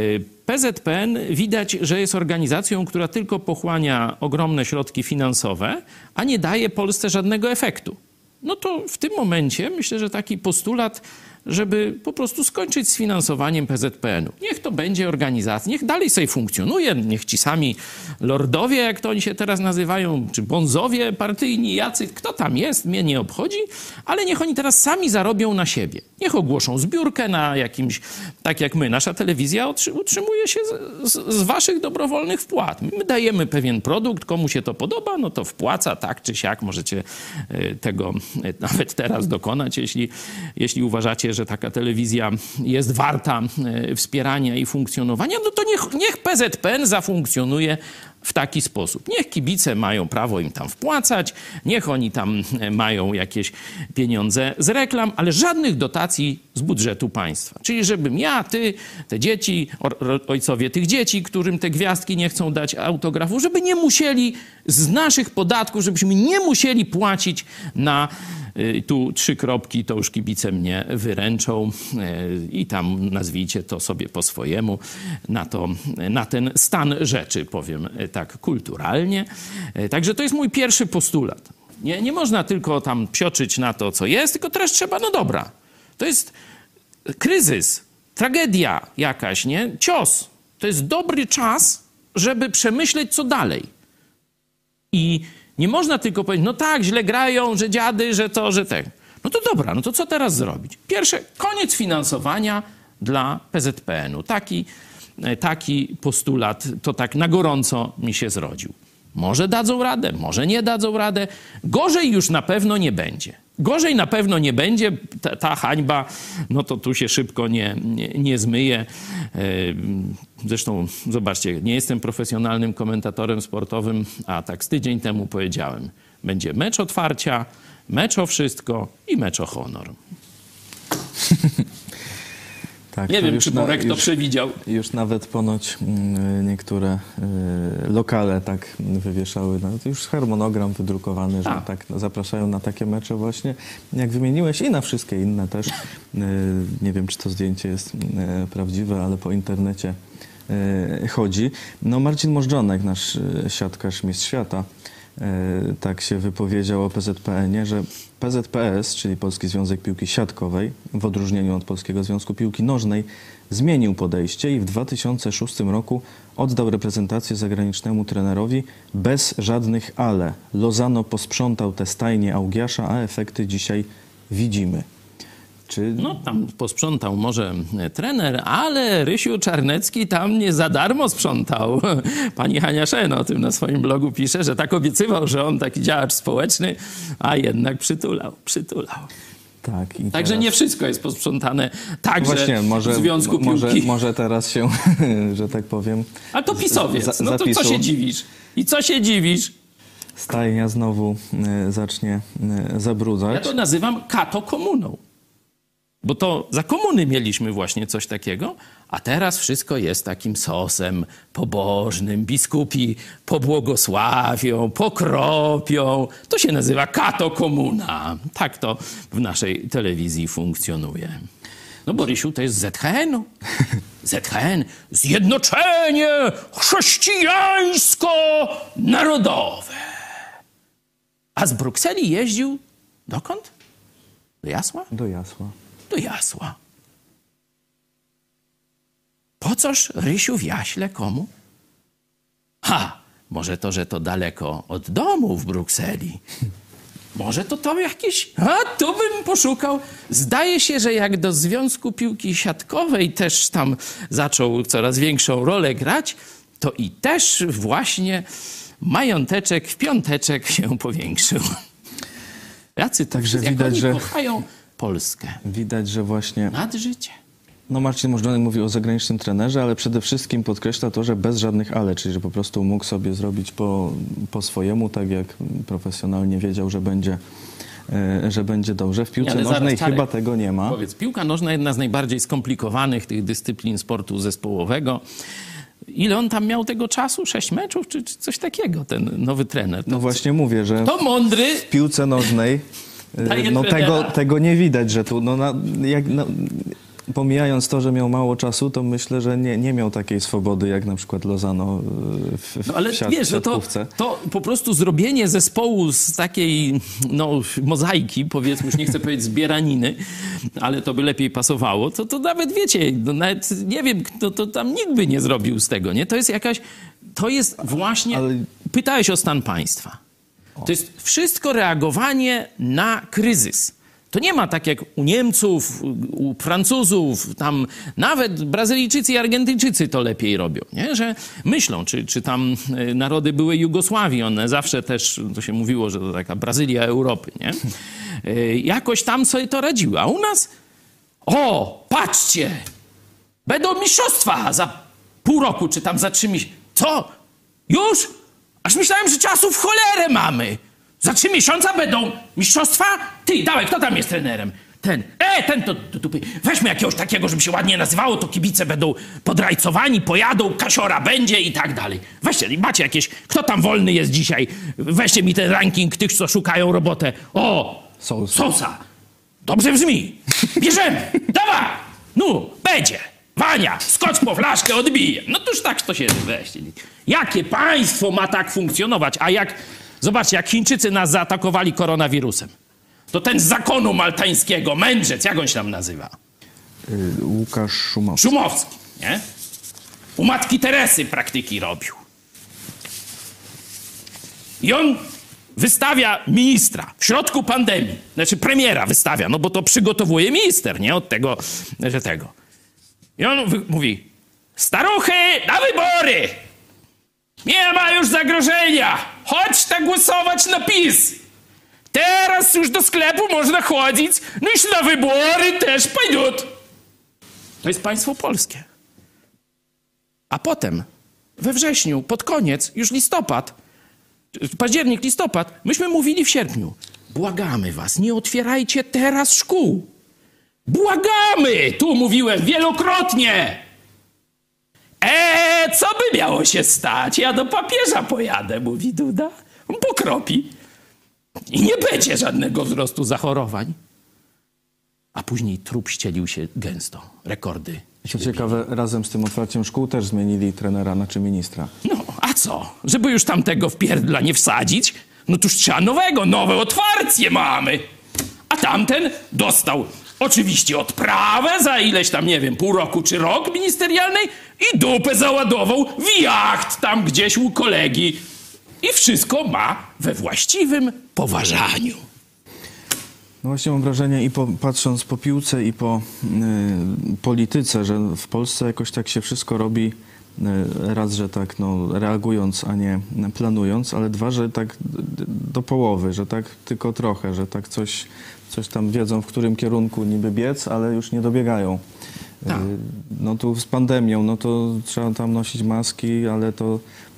P Z P N widać, że jest organizacją, która tylko pochłania ogromne środki finansowe, a nie daje Polsce żadnego efektu. No to w tym momencie myślę, że taki postulat, żeby po prostu skończyć z finansowaniem P Z P N-u. Niech to będzie organizacja, niech dalej sobie funkcjonuje, niech ci sami lordowie, jak to oni się teraz nazywają, czy bonzowie partyjni, jacy, kto tam jest, mnie nie obchodzi, ale niech oni teraz sami zarobią na siebie. Niech ogłoszą zbiórkę na jakimś, tak jak my, nasza telewizja utrzymuje się z, z, z waszych dobrowolnych wpłat. My dajemy pewien produkt, komu się to podoba, no to wpłaca, tak czy siak, możecie tego nawet teraz dokonać, jeśli, jeśli uważacie, że taka telewizja jest warta wspierania i funkcjonowania, no to niech, niech P Z P N zafunkcjonuje w taki sposób. Niech kibice mają prawo im tam wpłacać, niech oni tam mają jakieś pieniądze z reklam, ale żadnych dotacji z budżetu państwa. Czyli żebym ja, ty, te dzieci, ojcowie tych dzieci, którym te gwiazdki nie chcą dać autografu, żeby nie musieli z naszych podatków, żebyśmy nie musieli płacić na tu trzy kropki, to już kibice mnie wyręczą i tam nazwijcie to sobie po swojemu, na, to, na ten stan rzeczy, powiem tak kulturalnie. Także to jest mój pierwszy postulat. Nie, nie można tylko tam psioczyć na to, co jest, tylko teraz trzeba, no dobra, to jest kryzys, tragedia jakaś, nie? Cios. To jest dobry czas, żeby przemyśleć, co dalej. I nie można tylko powiedzieć, no tak, źle grają, że dziady, że to, że tak. No to dobra, no to co teraz zrobić? Pierwsze, koniec finansowania dla P Z P N-u. Taki, taki postulat, to tak na gorąco mi się zrodził. Może dadzą radę, może nie dadzą radę. Gorzej już na pewno nie będzie. Gorzej na pewno nie będzie. Ta, ta hańba, no to tu się szybko nie, nie, nie zmyje. Zresztą, zobaczcie, nie jestem profesjonalnym komentatorem sportowym, a tak z tydzień temu powiedziałem, będzie mecz otwarcia, mecz o wszystko i mecz o honor. Tak, nie wiem, już czy Borek na, to już, przewidział. Już nawet ponoć y, niektóre y, lokale tak wywieszały, nawet już harmonogram wydrukowany, że A. tak zapraszają na takie mecze właśnie, jak wymieniłeś, i na wszystkie inne też. Y, nie wiem, czy to zdjęcie jest y, prawdziwe, ale po internecie y, chodzi. No Marcin Możdżonek, nasz y, siatkarz mistrz świata, tak się wypowiedział o P Z P N-ie, że P Z P S, czyli Polski Związek Piłki Siatkowej, w odróżnieniu od Polskiego Związku Piłki Nożnej, zmienił podejście i w dwa tysiące szóstym roku oddał reprezentację zagranicznemu trenerowi bez żadnych ale. Lozano posprzątał te stajnie Augiasza, a efekty dzisiaj widzimy. Czy... No tam posprzątał może trener, ale Rysiu Czarnecki tam nie za darmo sprzątał. Pani Hania Szen o tym na swoim blogu pisze, że tak obiecywał, że on taki działacz społeczny, a jednak przytulał, przytulał. Tak, i Także teraz... nie wszystko jest posprzątane także Właśnie, może, w Związku Piłki. Może, może teraz się, że tak powiem... A to pisowiec, za, no to co się dziwisz? I co się dziwisz? Stajnia znowu y, zacznie y, zabrudzać. Ja to nazywam kato komuną. Bo to za komuny mieliśmy właśnie coś takiego, a teraz wszystko jest takim sosem pobożnym. Biskupi pobłogosławią, pokropią. To się nazywa katokomuna. Tak to w naszej telewizji funkcjonuje. No Borysiu, to jest Z H N. Z H N, Zjednoczenie Chrześcijańsko-Narodowe. A z Brukseli jeździł dokąd? Do Jasła? Do Jasła. Do Jasła. Po coż, Rysiu, w Jaśle komu? Ha! Może to, że to daleko od domu w Brukseli. Może to to jakieś... A, tu bym poszukał. Zdaje się, że jak do Związku Piłki Siatkowej też tam zaczął coraz większą rolę grać, to i też właśnie mająteczek w piąteczek się powiększył. Jacy to Także jak widać, oni że... kochają Polskę. Widać, że właśnie... Nad życie. No Marcin Możdżonek mówi o zagranicznym trenerze, ale przede wszystkim podkreśla to, że bez żadnych ale, czyli że po prostu mógł sobie zrobić po, po swojemu, tak jak profesjonalnie wiedział, że będzie, e, że będzie dobrze. W piłce Nie, nożnej zaraz, chyba tego nie ma. Powiedz, piłka nożna jedna z najbardziej skomplikowanych tych dyscyplin sportu zespołowego. Ile on tam miał tego czasu? Sześć meczów czy, czy coś takiego, ten nowy trener? To No właśnie mówię, że to mądry. w piłce nożnej e, no tego, tego nie widać, że tu no, na, jak, no, pomijając to, że miał mało czasu, to myślę, że nie, nie miał takiej swobody, jak na przykład Lozano w, w No ale siat, wiesz, że to, siatkówce. to po prostu zrobienie zespołu z takiej no, mozaiki, powiedzmy, już nie chcę powiedzieć zbieraniny, ale to by lepiej pasowało, to, to nawet wiecie, no nawet nie wiem, kto to tam nikt by nie zrobił z tego, nie? To jest jakaś, to jest właśnie, Ale... pytałeś o stan państwa. To jest wszystko reagowanie na kryzys. To nie ma tak jak u Niemców, u Francuzów, tam nawet Brazylijczycy i Argentyńczycy to lepiej robią, nie? Że myślą, czy, czy tam narody były Jugosławii, one zawsze też, to się mówiło, że to taka Brazylia Europy, nie? Jakoś tam sobie to radziły, a u nas, o, patrzcie, będą mistrzostwa za pół roku, czy tam za trzy miesiące. Co? Już? Aż myślałem, że czasu w cholerę mamy. Za trzy miesiące będą mistrzostwa? Ty, dawaj, kto tam jest trenerem? Ten. E, ten to do dupy. Weźmy jakiegoś takiego, żeby się ładnie nazywało, to kibice będą podrajcowani, pojadą, kasiora będzie i tak dalej. Weźcie, macie jakieś, kto tam wolny jest dzisiaj? Weźcie mi ten ranking tych, co szukają robotę. O, Sousa. Sousa. Dobrze brzmi. Bierzemy. Dawaj. No, będzie. Wania, skocz po flaszkę, odbije. No toż tak to się weźcie. Jakie państwo ma tak funkcjonować? A jak... Zobaczcie, jak Chińczycy nas zaatakowali koronawirusem, to ten z zakonu maltańskiego, mędrzec, jak on się tam nazywa? Y, Łukasz Szumowski. Szumowski, nie? U matki Teresy praktyki robił. I on wystawia ministra w środku pandemii. Znaczy premiera wystawia, no bo to przygotowuje minister, nie? Od tego, że tego. I on mówi, staruchy, na wybory! Nie ma już zagrożenia! Chodźcie głosować na PiS! Teraz już do sklepu można chodzić, no i na wybory też pójdą. To jest państwo polskie. A potem, we wrześniu, pod koniec, już listopad, październik, listopad, myśmy mówili w sierpniu, błagamy was, nie otwierajcie teraz szkół. Błagamy! Tu mówiłem wielokrotnie. Eee, co by miało się stać? Ja do papieża pojadę, mówi Duda. On pokropi. I nie będzie żadnego wzrostu zachorowań. A później trup ścielił się gęsto. Rekordy. Co ciekawe, razem z tym otwarciem szkół też zmienili trenera, znaczy ministra. No, a co? Żeby już tamtego w pierdla nie wsadzić, no toż trzeba nowego, nowe otwarcie mamy. A tamten dostał oczywiście odprawę za ileś tam, nie wiem, pół roku czy rok ministerialnej i dupę załadował w jacht tam gdzieś u kolegi. I wszystko ma we właściwym poważaniu. No właśnie mam wrażenie, i po, patrząc po piłce i po y, polityce, że w Polsce jakoś tak się wszystko robi, y, raz, że tak no, reagując, a nie planując, ale dwa, że tak do połowy, że tak tylko trochę, że tak coś, coś tam wiedzą, w którym kierunku niby biec, ale już nie dobiegają. Tak. Y, no tu z pandemią, no to trzeba tam nosić maski, ale to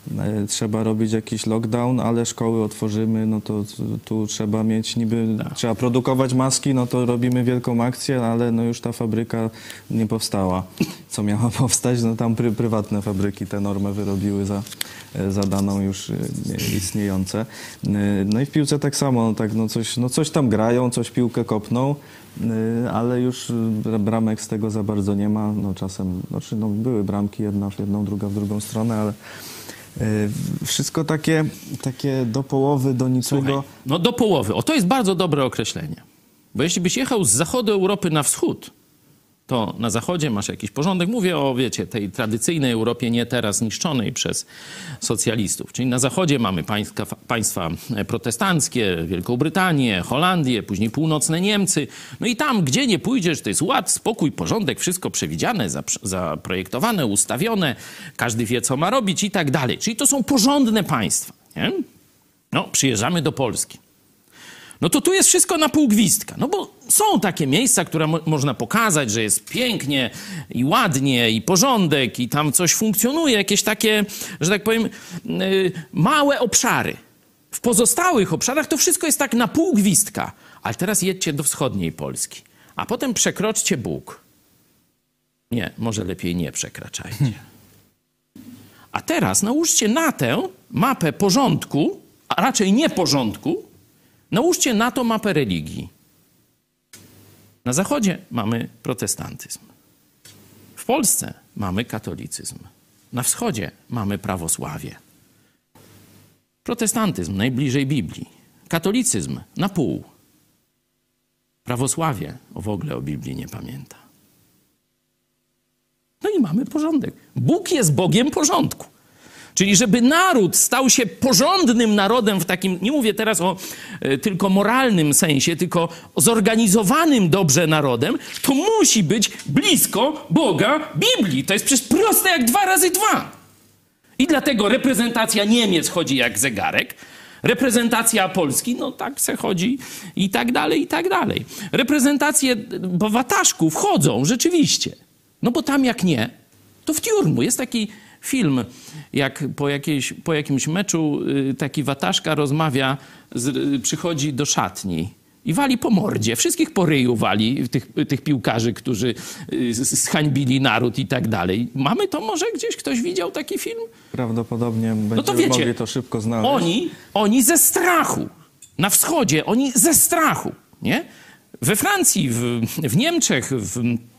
e, trzeba robić jakiś lockdown, ale szkoły otworzymy, no to tu, tu trzeba mieć niby, tak. trzeba produkować maski, no to robimy wielką akcję, ale no już ta fabryka nie powstała. Co miała powstać? No tam pry, prywatne fabryki te normę wyrobiły za, za daną już istniejące. No i w piłce tak samo, no, tak, no, coś, no coś tam grają, coś piłkę kopną, ale już bramek z tego za bardzo nie ma. No czasem, znaczy, no, były bramki, jedna w jedną, druga w drugą stronę, ale wszystko takie, takie do połowy, do niczego. Słuchaj, no do połowy. O, to jest bardzo dobre określenie. Bo jeśli byś jechał z zachodu Europy na wschód, to na zachodzie masz jakiś porządek. Mówię o, wiecie, tej tradycyjnej Europie, nie teraz niszczonej przez socjalistów. Czyli na zachodzie mamy państwa, państwa protestanckie, Wielką Brytanię, Holandię, później północne Niemcy. No i tam, gdzie nie pójdziesz, to jest ład, spokój, porządek, wszystko przewidziane, zaprojektowane, ustawione. Każdy wie, co ma robić i tak dalej. Czyli to są porządne państwa, nie? No, przyjeżdżamy do Polski. No to tu jest wszystko na pół gwizdka. No bo są takie miejsca, które mo można pokazać, że jest pięknie i ładnie i porządek i tam coś funkcjonuje. Jakieś takie, że tak powiem, yy, małe obszary. W pozostałych obszarach to wszystko jest tak na pół gwizdka. Ale teraz jedźcie do wschodniej Polski. A potem przekroczcie Bóg. Nie, może lepiej nie przekraczajcie. A teraz nałóżcie na tę mapę porządku, a raczej nieporządku, nałóżcie na to mapę religii. Na zachodzie mamy protestantyzm. W Polsce mamy katolicyzm. Na wschodzie mamy prawosławie. Protestantyzm najbliżej Biblii. Katolicyzm na pół. Prawosławie w ogóle o Biblii nie pamięta. No i mamy porządek. Bóg jest Bogiem porządku. Czyli żeby naród stał się porządnym narodem w takim, nie mówię teraz o y, tylko moralnym sensie, tylko o zorganizowanym dobrze narodem, to musi być blisko Boga Biblii. To jest przecież proste jak dwa razy dwa. I dlatego reprezentacja Niemiec chodzi jak zegarek, reprezentacja Polski, no tak se chodzi i tak dalej, i tak dalej. Reprezentacje Wataszków chodzą rzeczywiście. No bo tam jak nie, to w tiurmu. Jest taki film, jak po, jakiejś, po jakimś meczu taki Wataszka rozmawia, z, przychodzi do szatni i wali po mordzie. Wszystkich po ryju wali, tych, tych piłkarzy, którzy zhańbili naród i tak dalej. Mamy to może gdzieś? Ktoś widział taki film? Prawdopodobnie będziemy no to wiecie, mogli to szybko znaleźć. Oni, oni ze strachu. Na wschodzie oni ze strachu. Nie? We Francji, w, w Niemczech, w,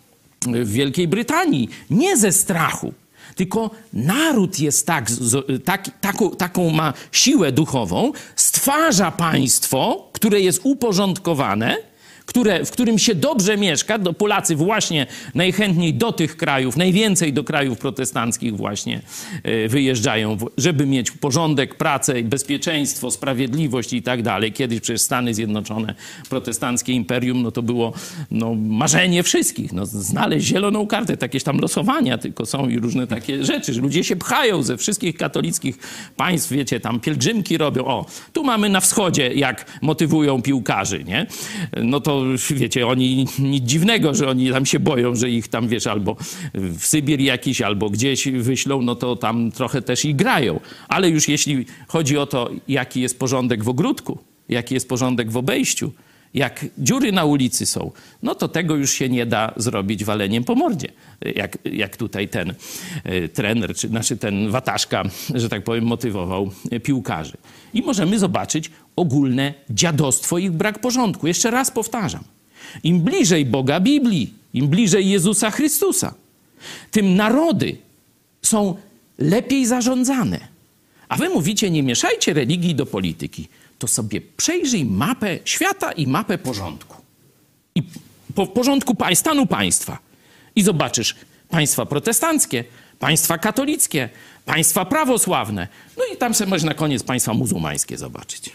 w Wielkiej Brytanii nie ze strachu. Tylko naród jest tak, tak, taką, taką ma siłę duchową, stwarza państwo, które jest uporządkowane, które, w którym się dobrze mieszka. Do Polacy właśnie najchętniej do tych krajów, najwięcej do krajów protestanckich właśnie wyjeżdżają, żeby mieć porządek, pracę, bezpieczeństwo, sprawiedliwość i tak dalej. Kiedyś przecież Stany Zjednoczone, protestanckie imperium, no to było no, marzenie wszystkich. No, znaleźć zieloną kartę, jakieś tam losowania tylko są i różne takie rzeczy, że ludzie się pchają ze wszystkich katolickich państw, wiecie, tam pielgrzymki robią. O, tu mamy na wschodzie, jak motywują piłkarzy, nie? No to wiecie, oni nic dziwnego, że oni tam się boją, że ich tam, wiesz, albo w Sybir jakiś, albo gdzieś wyślą, no to tam trochę też i grają. Ale już jeśli chodzi o to, jaki jest porządek w ogródku, jaki jest porządek w obejściu, jak dziury na ulicy są, no to tego już się nie da zrobić waleniem po mordzie. Jak, jak tutaj ten y, trener, czy znaczy ten Wataszka, że tak powiem, motywował y, piłkarzy. I możemy zobaczyć ogólne dziadostwo i brak porządku. Jeszcze raz powtarzam. Im bliżej Boga Biblii, im bliżej Jezusa Chrystusa, tym narody są lepiej zarządzane. A wy mówicie, nie mieszajcie religii do polityki. To sobie przejrzyj mapę świata i mapę porządku. I po porządku stanu państwa. I zobaczysz państwa protestanckie, państwa katolickie, państwa prawosławne. No i tam sobie możesz na koniec państwa muzułmańskie zobaczyć.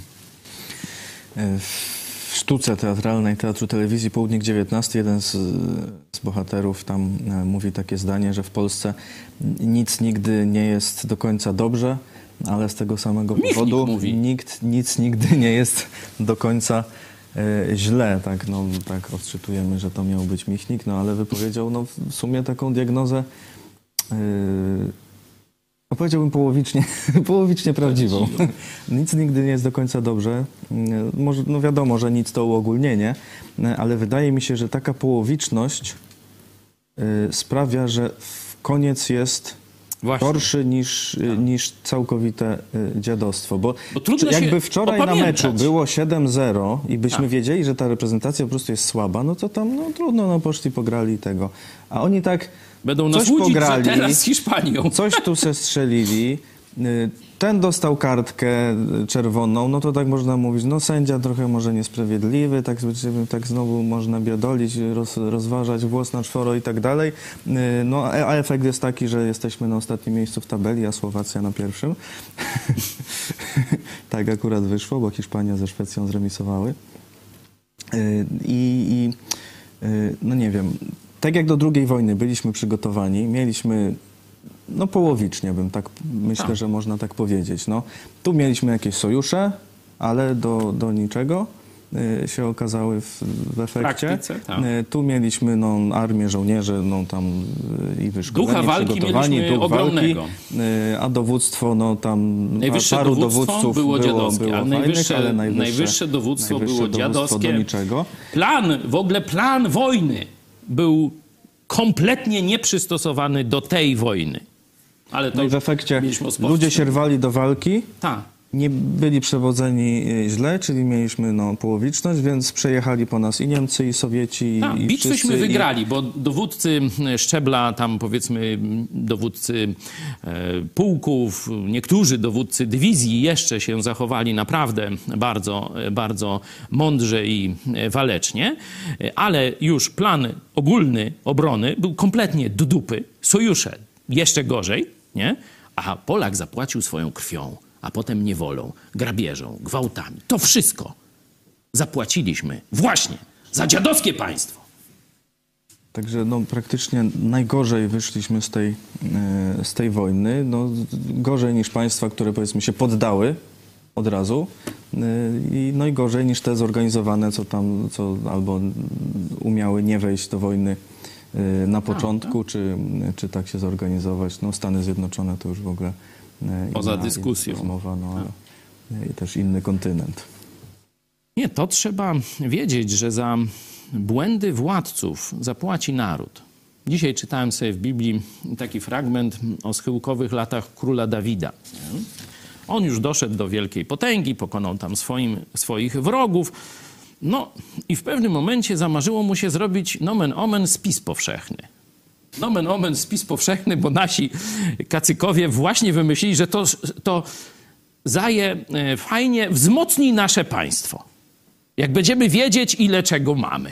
W sztuce teatralnej Teatru Telewizji Południk dziewiętnasty jeden z, z bohaterów tam mówi takie zdanie, że w Polsce nic nigdy nie jest do końca dobrze, ale z tego samego Michnik powodu mówi. nikt, nic nigdy nie jest do końca e, źle. Tak, no, tak odczytujemy, że to miał być Michnik, no ale wypowiedział no, w sumie taką diagnozę e, No powiedziałbym połowicznie, połowicznie prawdziwą. Nic nigdy nie jest do końca dobrze. Może, no wiadomo, że nic to uogólnienie, ale wydaje mi się, że taka połowiczność y, sprawia, że w koniec jest Właśnie. gorszy niż, y, niż całkowite y, dziadostwo. Bo, Bo trudno jakby się wczoraj na opamiętać. meczu było siedem zero i byśmy Tak. wiedzieli, że ta reprezentacja po prostu jest słaba, no to tam no, trudno, no poszli, pograli tego. A oni tak Będą nas coś łudzić, pograli, że teraz z Hiszpanią. coś tu se strzelili, y, ten dostał kartkę czerwoną, no to tak można mówić, no sędzia trochę może niesprawiedliwy, tak, tak znowu można biadolić, roz, rozważać włos na czworo i tak dalej. Y, no a a efekt jest taki, że jesteśmy na ostatnim miejscu w tabeli, a Słowacja na pierwszym. Tak akurat wyszło, bo Hiszpania ze Szwecją zremisowały. Y, I, i y, no nie wiem, tak jak do drugiej wojny byliśmy przygotowani, mieliśmy, no połowicznie bym tak, myślę, Tak. że można tak powiedzieć. No, tu mieliśmy jakieś sojusze, ale do, do niczego y, się okazały w, w efekcie. praktyce, tak. Y, tu mieliśmy no, armię, żołnierzy, no tam y, i wyszkoleni, Ducha walki przygotowani, mieliśmy duch ogromnego. walki, y, a dowództwo, no tam Najwyższe paru dowództwo dowódców było dziadowskie, było a fajnych, najwyższe- ale najwyższe, najwyższe dowództwo najwyższe było dowództwo dziadowskie. do niczego. Plan, w ogóle plan wojny był kompletnie nieprzystosowany do tej wojny. Ale to No i już w efekcie mieliśmy o sporcie. ludzie się rwali do walki, Tak. nie byli przewodzeni y, źle, czyli mieliśmy no, połowiczność, więc przejechali po nas i Niemcy, i Sowieci, i, Tak, i bitwyśmy wszyscy, wygrali, bo dowódcy szczebla, tam powiedzmy dowódcy e, pułków, niektórzy dowódcy dywizji jeszcze się zachowali naprawdę bardzo, bardzo mądrze i e, walecznie, e, ale już plan ogólny obrony był kompletnie do dupy, sojusze jeszcze gorzej, nie? A Polak zapłacił swoją krwią, a potem niewolą, grabieżą, gwałtami. To wszystko zapłaciliśmy właśnie za dziadowskie państwo. Także no, praktycznie najgorzej wyszliśmy z tej, y, z tej wojny. No, gorzej niż państwa, które powiedzmy się poddały od razu. Y, I no i gorzej niż te zorganizowane, co tam, co albo umiały nie wejść do wojny y, na początku, czy, czy tak się zorganizować. No, Stany Zjednoczone to już w ogóle y, Poza inna, dyskusją. inna rozmowa, no, ale i też inny kontynent. Nie, to trzeba wiedzieć, że za błędy władców zapłaci naród. Dzisiaj czytałem sobie w Biblii taki fragment o schyłkowych latach króla Dawida. Nie? On już doszedł do wielkiej potęgi, pokonał tam swoim, swoich wrogów. No i w pewnym momencie zamarzyło mu się zrobić nomen omen spis powszechny. Nomen omen spis powszechny, bo nasi kacykowie właśnie wymyślili, że to, to zaje e, fajnie, wzmocni nasze państwo. Jak będziemy wiedzieć, ile czego mamy.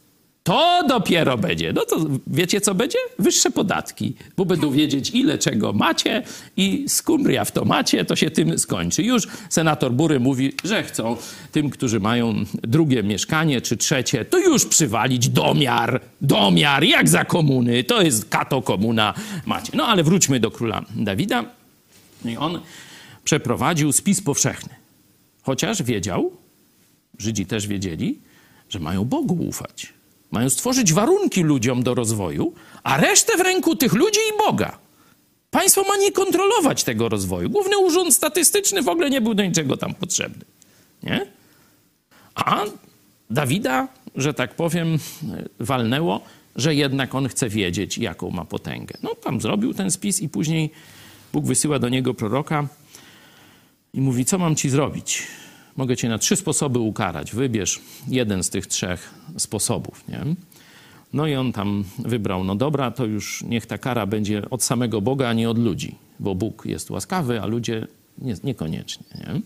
To dopiero będzie. No to wiecie, co będzie? Wyższe podatki, bo będą wiedzieć, ile czego macie i skumria w to macie, to się tym skończy. Już senator Bury mówi, że chcą tym, którzy mają drugie mieszkanie czy trzecie, to już przywalić domiar, domiar, jak za komuny. To jest kato komuna macie. No ale wróćmy do króla Dawida. I on przeprowadził spis powszechny. Chociaż wiedział, Żydzi też wiedzieli, że mają Bogu ufać. Mają stworzyć warunki ludziom do rozwoju, a resztę w ręku tych ludzi i Boga. Państwo ma nie kontrolować tego rozwoju. Główny Urząd Statystyczny w ogóle nie był do niczego tam potrzebny. Nie? A Dawida, że tak powiem, walnęło, że jednak on chce wiedzieć, jaką ma potęgę. No tam zrobił ten spis i później Bóg wysyła do niego proroka i mówi, co mam ci zrobić? Mogę cię na trzy sposoby ukarać. Wybierz jeden z tych trzech sposobów. Nie? No i on tam wybrał, no dobra, to już niech ta kara będzie od samego Boga, a nie od ludzi. Bo Bóg jest łaskawy, a ludzie nie, niekoniecznie. Nie?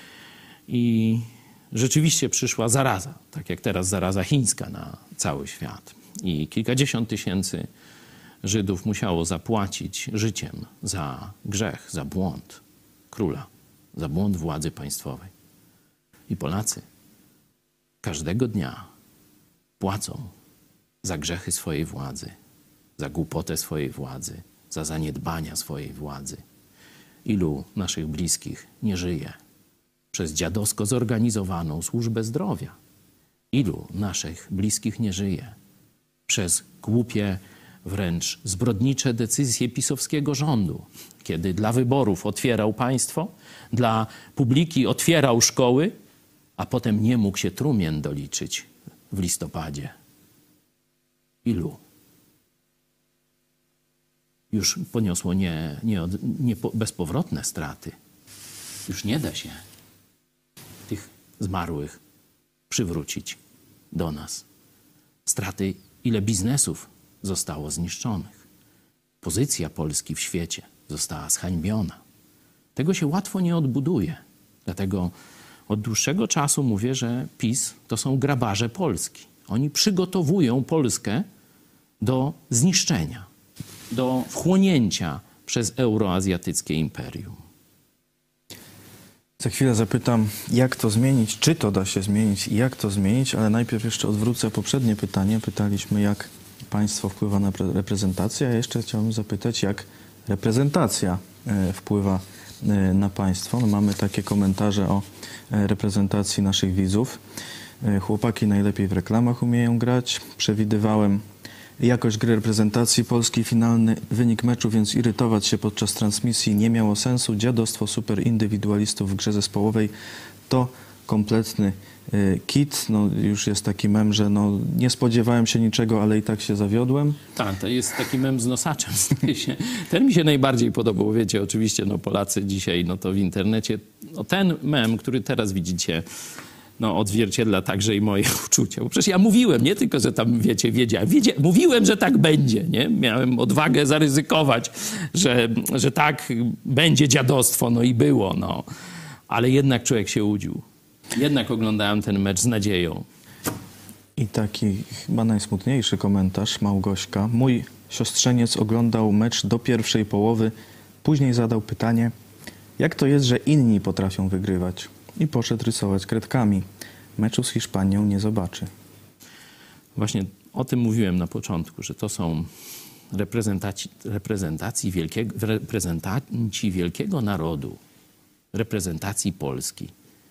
I rzeczywiście przyszła zaraza, tak jak teraz zaraza chińska na cały świat. I kilkadziesiąt tysięcy Żydów musiało zapłacić życiem za grzech, za błąd króla, za błąd władzy państwowej. I Polacy każdego dnia płacą za grzechy swojej władzy, za głupotę swojej władzy, za zaniedbania swojej władzy. Ilu naszych bliskich nie żyje przez dziadowsko zorganizowaną służbę zdrowia? Ilu naszych bliskich nie żyje przez głupie wręcz zbrodnicze decyzje pisowskiego rządu, kiedy dla wyborów otwierał państwo, dla publiki otwierał szkoły, a potem nie mógł się trumien doliczyć w listopadzie. Ilu? Już poniosło nie, nie, nie bezpowrotne straty. Już nie da się tych zmarłych przywrócić do nas. Straty, ile biznesów zostało zniszczonych. Pozycja Polski w świecie została zhańbiona. Tego się łatwo nie odbuduje. Dlatego od dłuższego czasu mówię, że PiS to są grabarze Polski. Oni przygotowują Polskę do zniszczenia, do wchłonięcia przez euroazjatyckie imperium. Za chwilę zapytam, jak to zmienić, czy to da się zmienić i jak to zmienić, ale najpierw jeszcze odwrócę poprzednie pytanie. Pytaliśmy, jak państwo wpływa na reprezentację, a jeszcze chciałbym zapytać, jak reprezentacja wpływa na państwo. No, mamy takie komentarze o reprezentacji naszych widzów. Chłopaki najlepiej w reklamach umieją grać. Przewidywałem jakość gry reprezentacji Polski, finalny wynik meczu, więc irytować się podczas transmisji nie miało sensu. Dziadostwo super indywidualistów w grze zespołowej to kompletny y, kit. No, już jest taki mem, że no, nie spodziewałem się niczego, ale i tak się zawiodłem. Tak, to jest taki mem z nosaczem. Ten mi się najbardziej podobał. Wiecie, oczywiście no, Polacy dzisiaj no, to w internecie. No, ten mem, który teraz widzicie, no, odzwierciedla także i moje uczucia. Bo przecież ja mówiłem, nie tylko, że tam, wiecie, wiedziałem. Wiedzia, mówiłem, że tak będzie, nie? Miałem odwagę zaryzykować, że, że tak będzie dziadostwo, no i było, no. Ale jednak człowiek się łudził. Jednak oglądałem ten mecz z nadzieją. I taki chyba najsmutniejszy komentarz, Małgośka. Mój siostrzeniec oglądał mecz do pierwszej połowy, później zadał pytanie, jak to jest, że inni potrafią wygrywać? I poszedł rysować kredkami. Meczu z Hiszpanią nie zobaczy. Właśnie o tym mówiłem na początku, że to są reprezentaci, reprezentacji wielkiego, reprezentanci wielkiego narodu, reprezentacji Polski.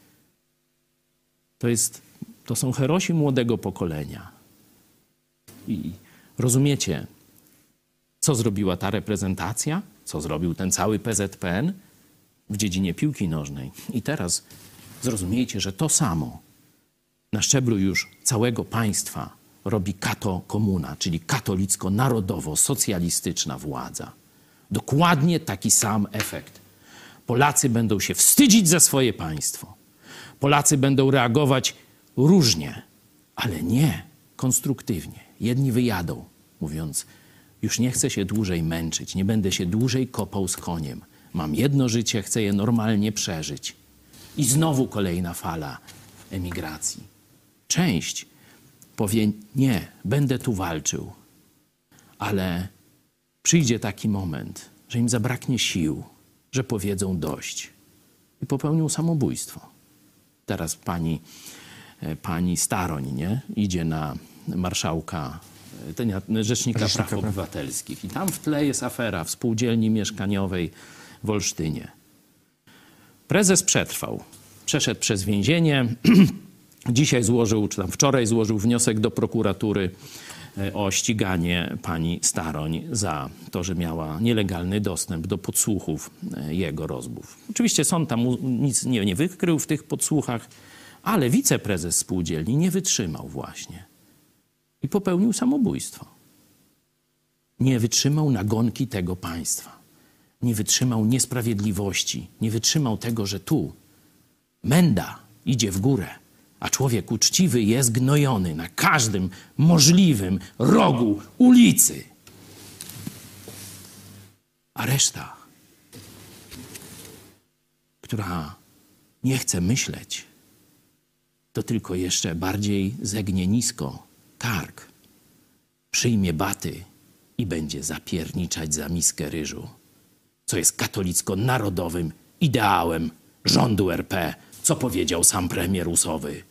To, jest, to są herosi młodego pokolenia. I rozumiecie, co zrobiła ta reprezentacja, co zrobił ten cały P Z P N w dziedzinie piłki nożnej. I teraz zrozumiejcie, że to samo na szczeblu już całego państwa robi kato komuna, czyli katolicko-narodowo-socjalistyczna władza. Dokładnie taki sam efekt. Polacy będą się wstydzić za swoje państwo. Polacy będą reagować różnie, ale nie konstruktywnie. Jedni wyjadą, mówiąc, już nie chcę się dłużej męczyć, nie będę się dłużej kopał z koniem. Mam jedno życie, chcę je normalnie przeżyć. I znowu kolejna fala emigracji. Część powie, nie, będę tu walczył. Ale przyjdzie taki moment, że im zabraknie sił, że powiedzą dość i popełnią samobójstwo. Teraz pani, pani Staroń, nie? Idzie na marszałka, ten, rzecznika, Rzecznika Praw Praw Obywatelskich. I tam w tle jest afera w spółdzielni mieszkaniowej w Olsztynie. Prezes przetrwał. Przeszedł przez więzienie. Dzisiaj złożył, czy tam wczoraj złożył wniosek do prokuratury o ściganie pani Staroń za to, że miała nielegalny dostęp do podsłuchów jego rozmów. Oczywiście sąd tam nic nie, nie wykrył w tych podsłuchach, ale wiceprezes spółdzielni nie wytrzymał właśnie i popełnił samobójstwo. Nie wytrzymał nagonki tego państwa. Nie wytrzymał niesprawiedliwości. Nie wytrzymał tego, że tu menda idzie w górę, a człowiek uczciwy jest gnojony na każdym możliwym rogu ulicy. A reszta, która nie chce myśleć, to tylko jeszcze bardziej zegnie nisko kark, przyjmie baty i będzie zapierniczać za miskę ryżu, co jest katolicko-narodowym ideałem rządu R P, co powiedział sam premier Usowy.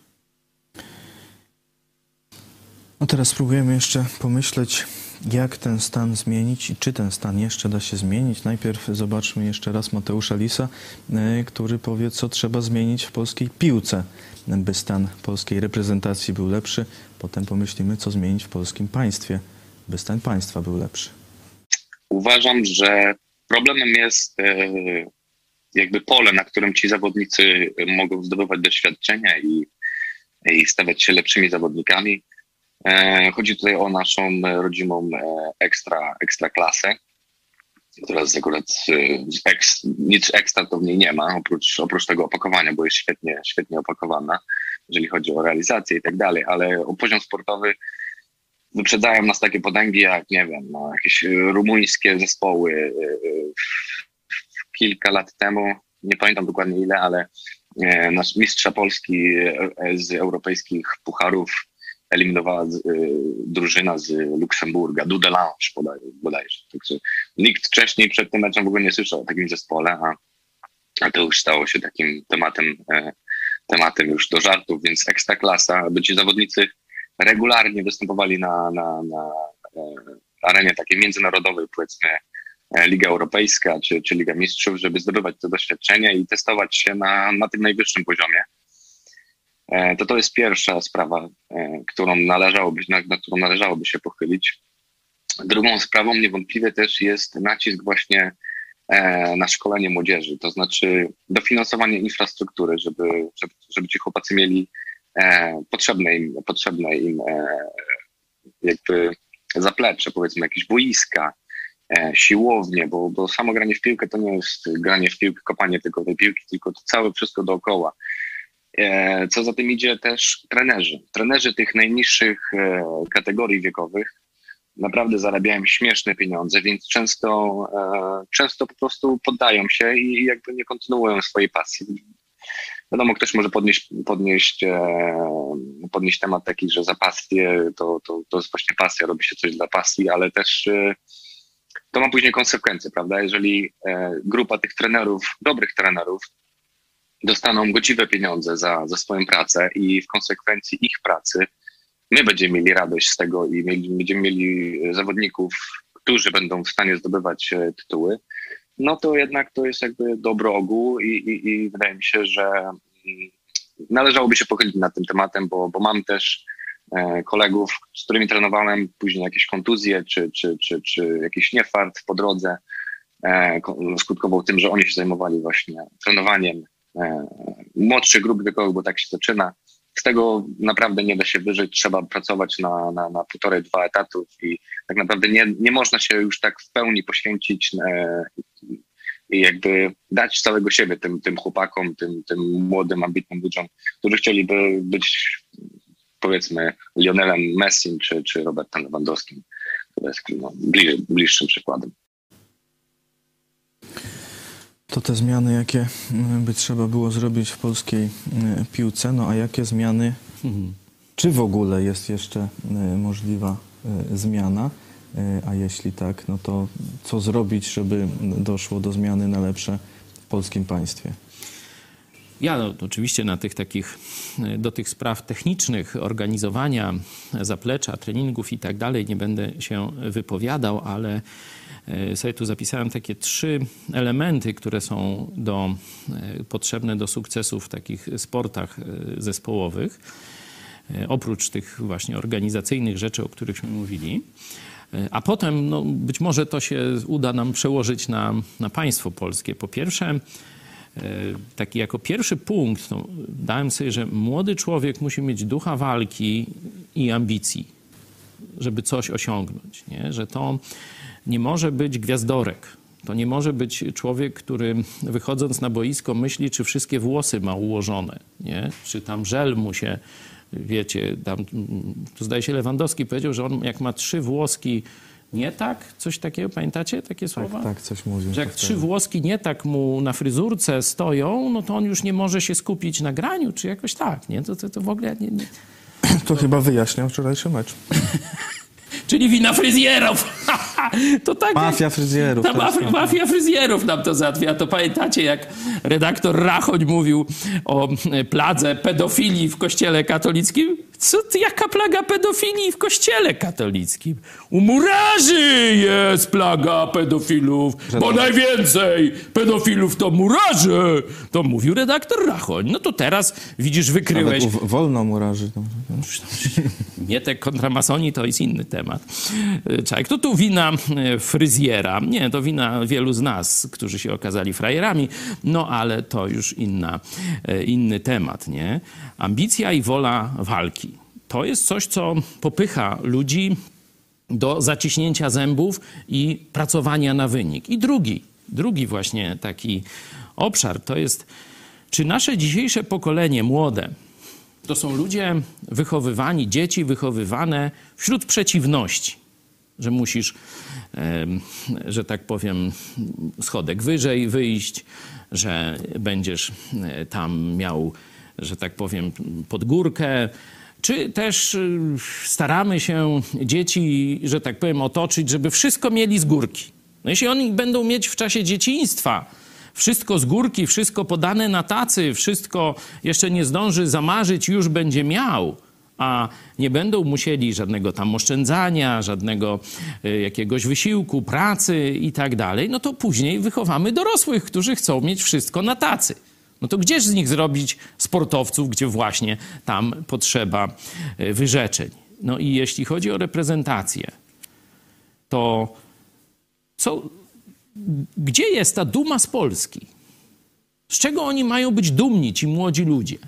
No teraz spróbujemy jeszcze pomyśleć, jak ten stan zmienić i czy ten stan jeszcze da się zmienić. Najpierw zobaczmy jeszcze raz Mateusza Lisa, który powie, co trzeba zmienić w polskiej piłce, by stan polskiej reprezentacji był lepszy. Potem pomyślimy, co zmienić w polskim państwie, by stan państwa był lepszy? Uważam, że problemem jest e, jakby pole, na którym ci zawodnicy mogą zdobywać doświadczenia i, i stawać się lepszymi zawodnikami. E, chodzi tutaj o naszą rodzimą e, ekstra, ekstra klasę, która jest akurat e, eks, nic ekstra to w niej nie ma, oprócz, oprócz tego opakowania, bo jest świetnie, świetnie opakowana, jeżeli chodzi o realizację i tak dalej, ale o poziom sportowy wyprzedzają nas takie potęgi jak, nie wiem, no, jakieś rumuńskie zespoły. Kilka lat temu, nie pamiętam dokładnie ile, ale nasz mistrza Polski z europejskich pucharów eliminowała drużyna z Luksemburga, Dudelange bodajże. Także nikt wcześniej przed tym meczem w ogóle nie słyszał o takim zespole, a, a to już stało się takim tematem, tematem już do żartów, więc ekstraklasa, aby ci zawodnicy regularnie występowali na, na, na arenie takiej międzynarodowej, powiedzmy Liga Europejska czy, czy Liga Mistrzów, żeby zdobywać to doświadczenie i testować się na, na tym najwyższym poziomie. To to jest pierwsza sprawa, którą należałoby, na, na którą należałoby się pochylić. Drugą sprawą niewątpliwie też jest nacisk właśnie na szkolenie młodzieży, to znaczy dofinansowanie infrastruktury, żeby, żeby, żeby ci chłopacy mieli potrzebne im, potrzebne im jakby zaplecze, powiedzmy jakieś boiska, siłownie, bo, bo samo granie w piłkę to nie jest granie w piłkę, kopanie tylko tej piłki, tylko to całe wszystko dookoła. Co za tym idzie też trenerzy. Trenerzy tych najniższych kategorii wiekowych naprawdę zarabiają śmieszne pieniądze, więc często, często po prostu poddają się i jakby nie kontynuują swojej pasji. Wiadomo, ktoś może podnieść, podnieść, podnieść temat taki, że za pasję to, to, to jest właśnie pasja, robi się coś dla pasji, ale też to ma później konsekwencje, prawda? Jeżeli grupa tych trenerów, dobrych trenerów, dostaną godziwe pieniądze za, za swoją pracę i w konsekwencji ich pracy my będziemy mieli radość z tego i mieli, będziemy mieli zawodników, którzy będą w stanie zdobywać tytuły, no to jednak to jest jakby dobro ogółu i, i, i wydaje mi się, że należałoby się pochylić nad tym tematem, bo, bo mam też e, kolegów, z którymi trenowałem, później jakieś kontuzje czy, czy, czy, czy jakiś niefart po drodze e, skutkował tym, że oni się zajmowali właśnie trenowaniem e, młodszych grup wiekowych, bo tak się zaczyna. Z tego naprawdę nie da się wyżyć, trzeba pracować na, na, na półtorej, dwa etatów i tak naprawdę nie, nie można się już tak w pełni poświęcić e, i jakby dać całego siebie tym, tym chłopakom, tym, tym młodym, ambitnym ludziom, którzy chcieliby być, powiedzmy, Lionelem Messim czy, czy Robertem Lewandowskim, który jest no, bliżej, bliższym przykładem. To te zmiany, jakie by trzeba było zrobić w polskiej piłce, no a jakie zmiany, mhm. czy w ogóle jest jeszcze możliwa zmiana, a jeśli tak, no to co zrobić, żeby doszło do zmiany na lepsze w polskim państwie? Ja no, oczywiście na tych takich, do tych spraw technicznych, organizowania zaplecza, treningów i tak dalej nie będę się wypowiadał, ale sobie tu zapisałem takie trzy elementy, które są do, potrzebne do sukcesu w takich sportach zespołowych. Oprócz tych właśnie organizacyjnych rzeczy, o którychśmy mówili. A potem no, być może to się uda nam przełożyć na, na państwo polskie. Po pierwsze, taki jako pierwszy punkt no, dałem sobie, że młody człowiek musi mieć ducha walki i ambicji, żeby coś osiągnąć. Nie? Że to nie może być gwiazdorek. To nie może być człowiek, który wychodząc na boisko myśli, czy wszystkie włosy ma ułożone, nie? Czy tam żel mu się, wiecie, tam, tu zdaje się Lewandowski powiedział, że on jak ma trzy włoski nie tak, coś takiego, pamiętacie takie słowa? Tak, tak, coś mówił. Że jak trzy włoski nie tak mu na fryzurce stoją, no to on już nie może się skupić na graniu, czy jakoś tak, nie? To, to, to w ogóle nie... nie. To chyba wyjaśniał wczorajszy mecz. Czyli wina fryzjerów. To tak mafia fryzjerów. Ta mafia, mafia fryzjerów nam to załatwia. To pamiętacie, jak redaktor Rachoń mówił o pladze pedofilii w kościele katolickim? Co ty, jaka plaga pedofilii w kościele katolickim? U murarzy jest plaga pedofilów, bo najwięcej pedofilów to murarze. To mówił redaktor Rachoń. No to teraz, widzisz, wykryłeś... Nawet u- wolno murarzy. Mietek kontra masoni to jest inny temat. Człowiek, to tu wina fryzjera. Nie, to wina wielu z nas, którzy się okazali frajerami. No ale to już inna, inny temat, nie? Ambicja i wola walki. To jest coś, co popycha ludzi do zaciśnięcia zębów i pracowania na wynik. I drugi, drugi właśnie taki obszar to jest, czy nasze dzisiejsze pokolenie młode to są ludzie wychowywani, dzieci wychowywane wśród przeciwności, że musisz, że tak powiem, schodek wyżej wyjść, że będziesz tam miał, że tak powiem, pod górkę, czy też staramy się dzieci, że tak powiem, otoczyć, żeby wszystko mieli z górki. No jeśli oni będą mieć w czasie dzieciństwa wszystko z górki, wszystko podane na tacy, wszystko jeszcze nie zdąży zamarzyć, już będzie miał, a nie będą musieli żadnego tam oszczędzania, żadnego y, jakiegoś wysiłku, pracy i tak dalej, no to później wychowamy dorosłych, którzy chcą mieć wszystko na tacy. No to gdzież z nich zrobić sportowców, gdzie właśnie tam potrzeba y, wyrzeczeń? No i jeśli chodzi o reprezentację, to co... Gdzie jest ta duma z Polski? Z czego oni mają być dumni, ci młodzi ludzie?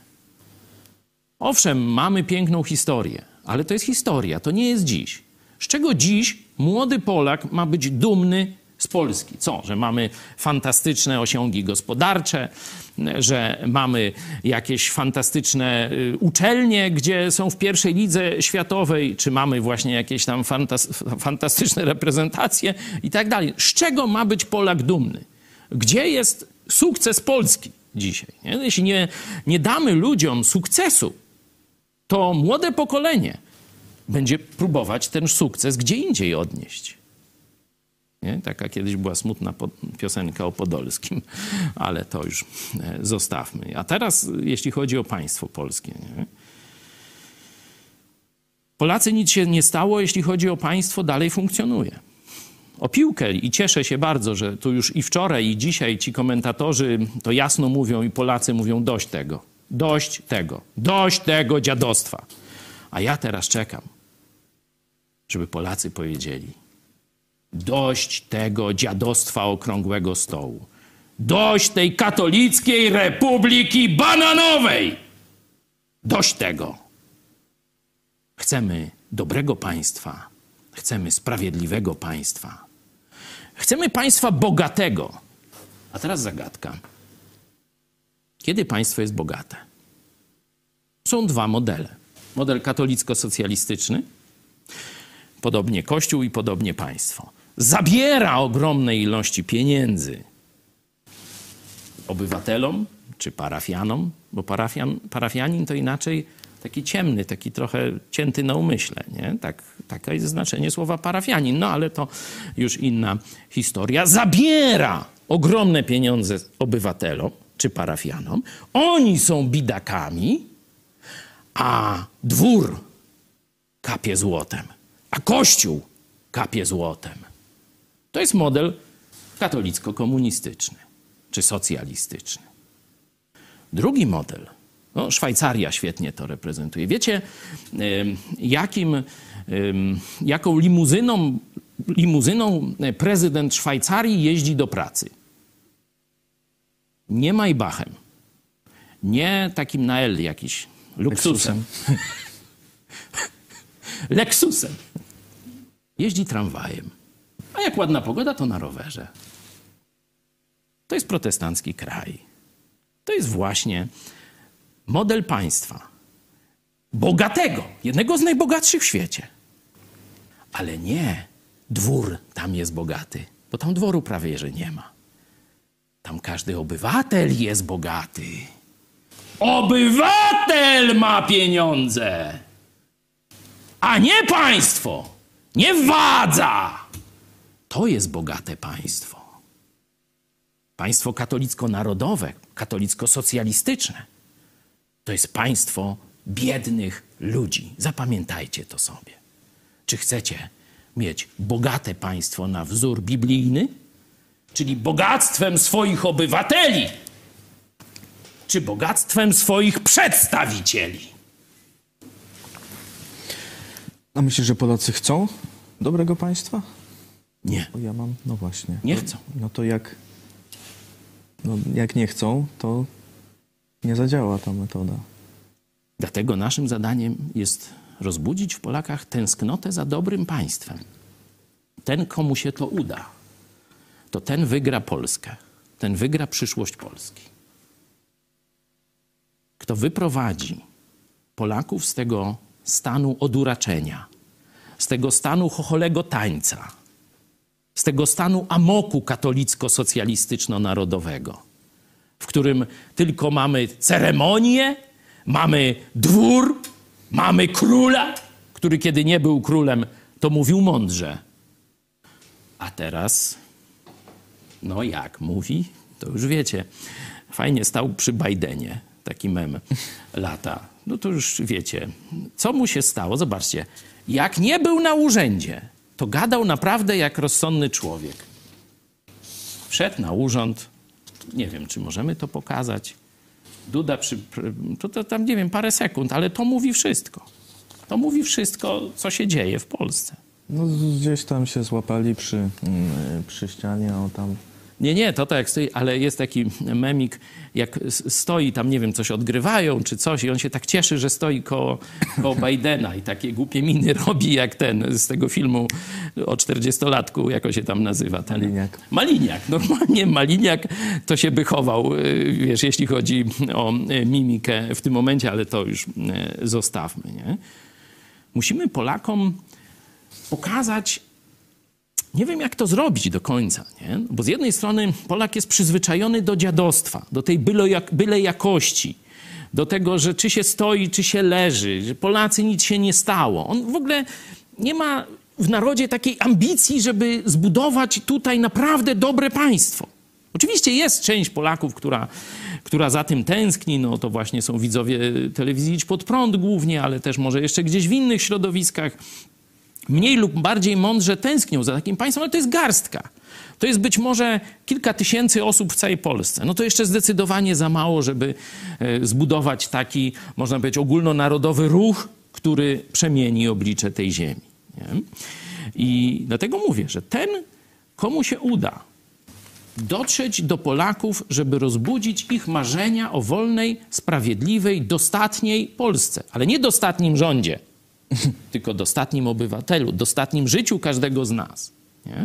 Owszem, mamy piękną historię, ale to jest historia, to nie jest dziś. Z czego dziś młody Polak ma być dumny z Polski? Co? Że mamy fantastyczne osiągi gospodarcze, że mamy jakieś fantastyczne uczelnie, gdzie są w pierwszej lidze światowej, czy mamy właśnie jakieś tam fantas- fantastyczne reprezentacje i tak dalej. Z czego ma być Polak dumny? Gdzie jest sukces Polski dzisiaj? Nie? Jeśli nie, nie damy ludziom sukcesu, to młode pokolenie będzie próbować ten sukces gdzie indziej odnieść. Nie? Taka kiedyś była smutna piosenka o Podolskim, ale to już zostawmy. A teraz, jeśli chodzi o państwo polskie. Nie? Polacy nic się nie stało, jeśli chodzi o państwo, dalej funkcjonuje. O piłkę i cieszę się bardzo, że tu już i wczoraj, i dzisiaj ci komentatorzy to jasno mówią i Polacy mówią dość tego, dość tego, dość tego dziadostwa. A ja teraz czekam, żeby Polacy powiedzieli: dość tego dziadostwa okrągłego stołu. Dość tej katolickiej republiki bananowej. Dość tego. Chcemy dobrego państwa. Chcemy sprawiedliwego państwa. Chcemy państwa bogatego. A teraz zagadka. Kiedy państwo jest bogate? Są dwa modele. Model katolicko-socjalistyczny, podobnie Kościół i podobnie państwo. Zabiera ogromne ilości pieniędzy obywatelom czy parafianom, bo parafian, parafianin to inaczej taki ciemny, taki trochę cięty na umyśle, nie? Tak, takie jest znaczenie słowa parafianin, no ale to już inna historia. Zabiera ogromne pieniądze obywatelom czy parafianom. Oni są bidakami, a dwór kapie złotem, a Kościół kapie złotem. To jest model katolicko-komunistyczny czy socjalistyczny. Drugi model, no Szwajcaria świetnie to reprezentuje. Wiecie, jakim, jaką limuzyną, limuzyną prezydent Szwajcarii jeździ do pracy? Nie Maybachem, nie takim na L jakiś luksusem. Lexusem. Jeździ tramwajem. A jak ładna pogoda, to na rowerze. To jest protestancki kraj. To jest właśnie model państwa. Bogatego. Jednego z najbogatszych w świecie. Ale nie dwór tam jest bogaty. Bo tam dworu prawie że nie ma. Tam każdy obywatel jest bogaty. Obywatel ma pieniądze! A nie państwo! Nie władza! To jest bogate państwo. Państwo katolicko-narodowe, katolicko-socjalistyczne. To jest państwo biednych ludzi. Zapamiętajcie to sobie. Czy chcecie mieć bogate państwo na wzór biblijny, czyli bogactwem swoich obywateli, czy bogactwem swoich przedstawicieli? A myślisz, że Polacy chcą dobrego państwa? Nie. Bo ja mam, no właśnie. Nie chcą. No to jak, no jak nie chcą, to nie zadziała ta metoda. Dlatego naszym zadaniem jest rozbudzić w Polakach tęsknotę za dobrym państwem. Ten, komu się to uda, to ten wygra Polskę. Ten wygra przyszłość Polski. Kto wyprowadzi Polaków z tego stanu oduraczenia, z tego stanu chocholego tańca, z tego stanu amoku katolicko-socjalistyczno-narodowego, w którym tylko mamy ceremonię, mamy dwór, mamy króla, który kiedy nie był królem, to mówił mądrze. A teraz, no jak mówi, to już wiecie. Fajnie stał przy Bidenie, taki mem lata. No to już wiecie, co mu się stało. Zobaczcie, jak nie był na urzędzie, to gadał naprawdę jak rozsądny człowiek. Wszedł na urząd, nie wiem, czy możemy to pokazać. Duda przy... To, to tam, nie wiem, parę sekund, ale to mówi wszystko. To mówi wszystko, co się dzieje w Polsce. No gdzieś tam się złapali przy, mm, przy ścianie, o tam... Nie, nie, to tak jak stoi, ale jest taki memik, jak stoi tam, nie wiem, coś odgrywają czy coś i on się tak cieszy, że stoi koło, koło Bidena i takie głupie miny robi jak ten z tego filmu o czterdziestolatku, jak on się tam nazywa. Ten. Maliniak. Maliniak. Normalnie Maliniak to się by chował, wiesz, jeśli chodzi o mimikę w tym momencie, ale to już zostawmy, nie? Musimy Polakom pokazać, nie wiem, jak to zrobić do końca, nie? Bo z jednej strony Polak jest przyzwyczajony do dziadostwa, do tej byle, jak, byle jakości, do tego, że czy się stoi, czy się leży, że Polacy nic się nie stało. On w ogóle nie ma w narodzie takiej ambicji, żeby zbudować tutaj naprawdę dobre państwo. Oczywiście jest część Polaków, która, która za tym tęskni, no to właśnie są widzowie telewizji Idź Pod Prąd głównie, ale też może jeszcze gdzieś w innych środowiskach. Mniej lub bardziej mądrze tęsknią za takim państwem, ale to jest garstka. To jest być może kilka tysięcy osób w całej Polsce. No to jeszcze zdecydowanie za mało, żeby zbudować taki, można powiedzieć, ogólnonarodowy ruch, który przemieni oblicze tej ziemi. Nie? I dlatego mówię, że ten, komu się uda dotrzeć do Polaków, żeby rozbudzić ich marzenia o wolnej, sprawiedliwej, dostatniej Polsce. Ale nie dostatnim rządzie, tylko dostatnim obywatelu, dostatnim życiu każdego z nas. Nie?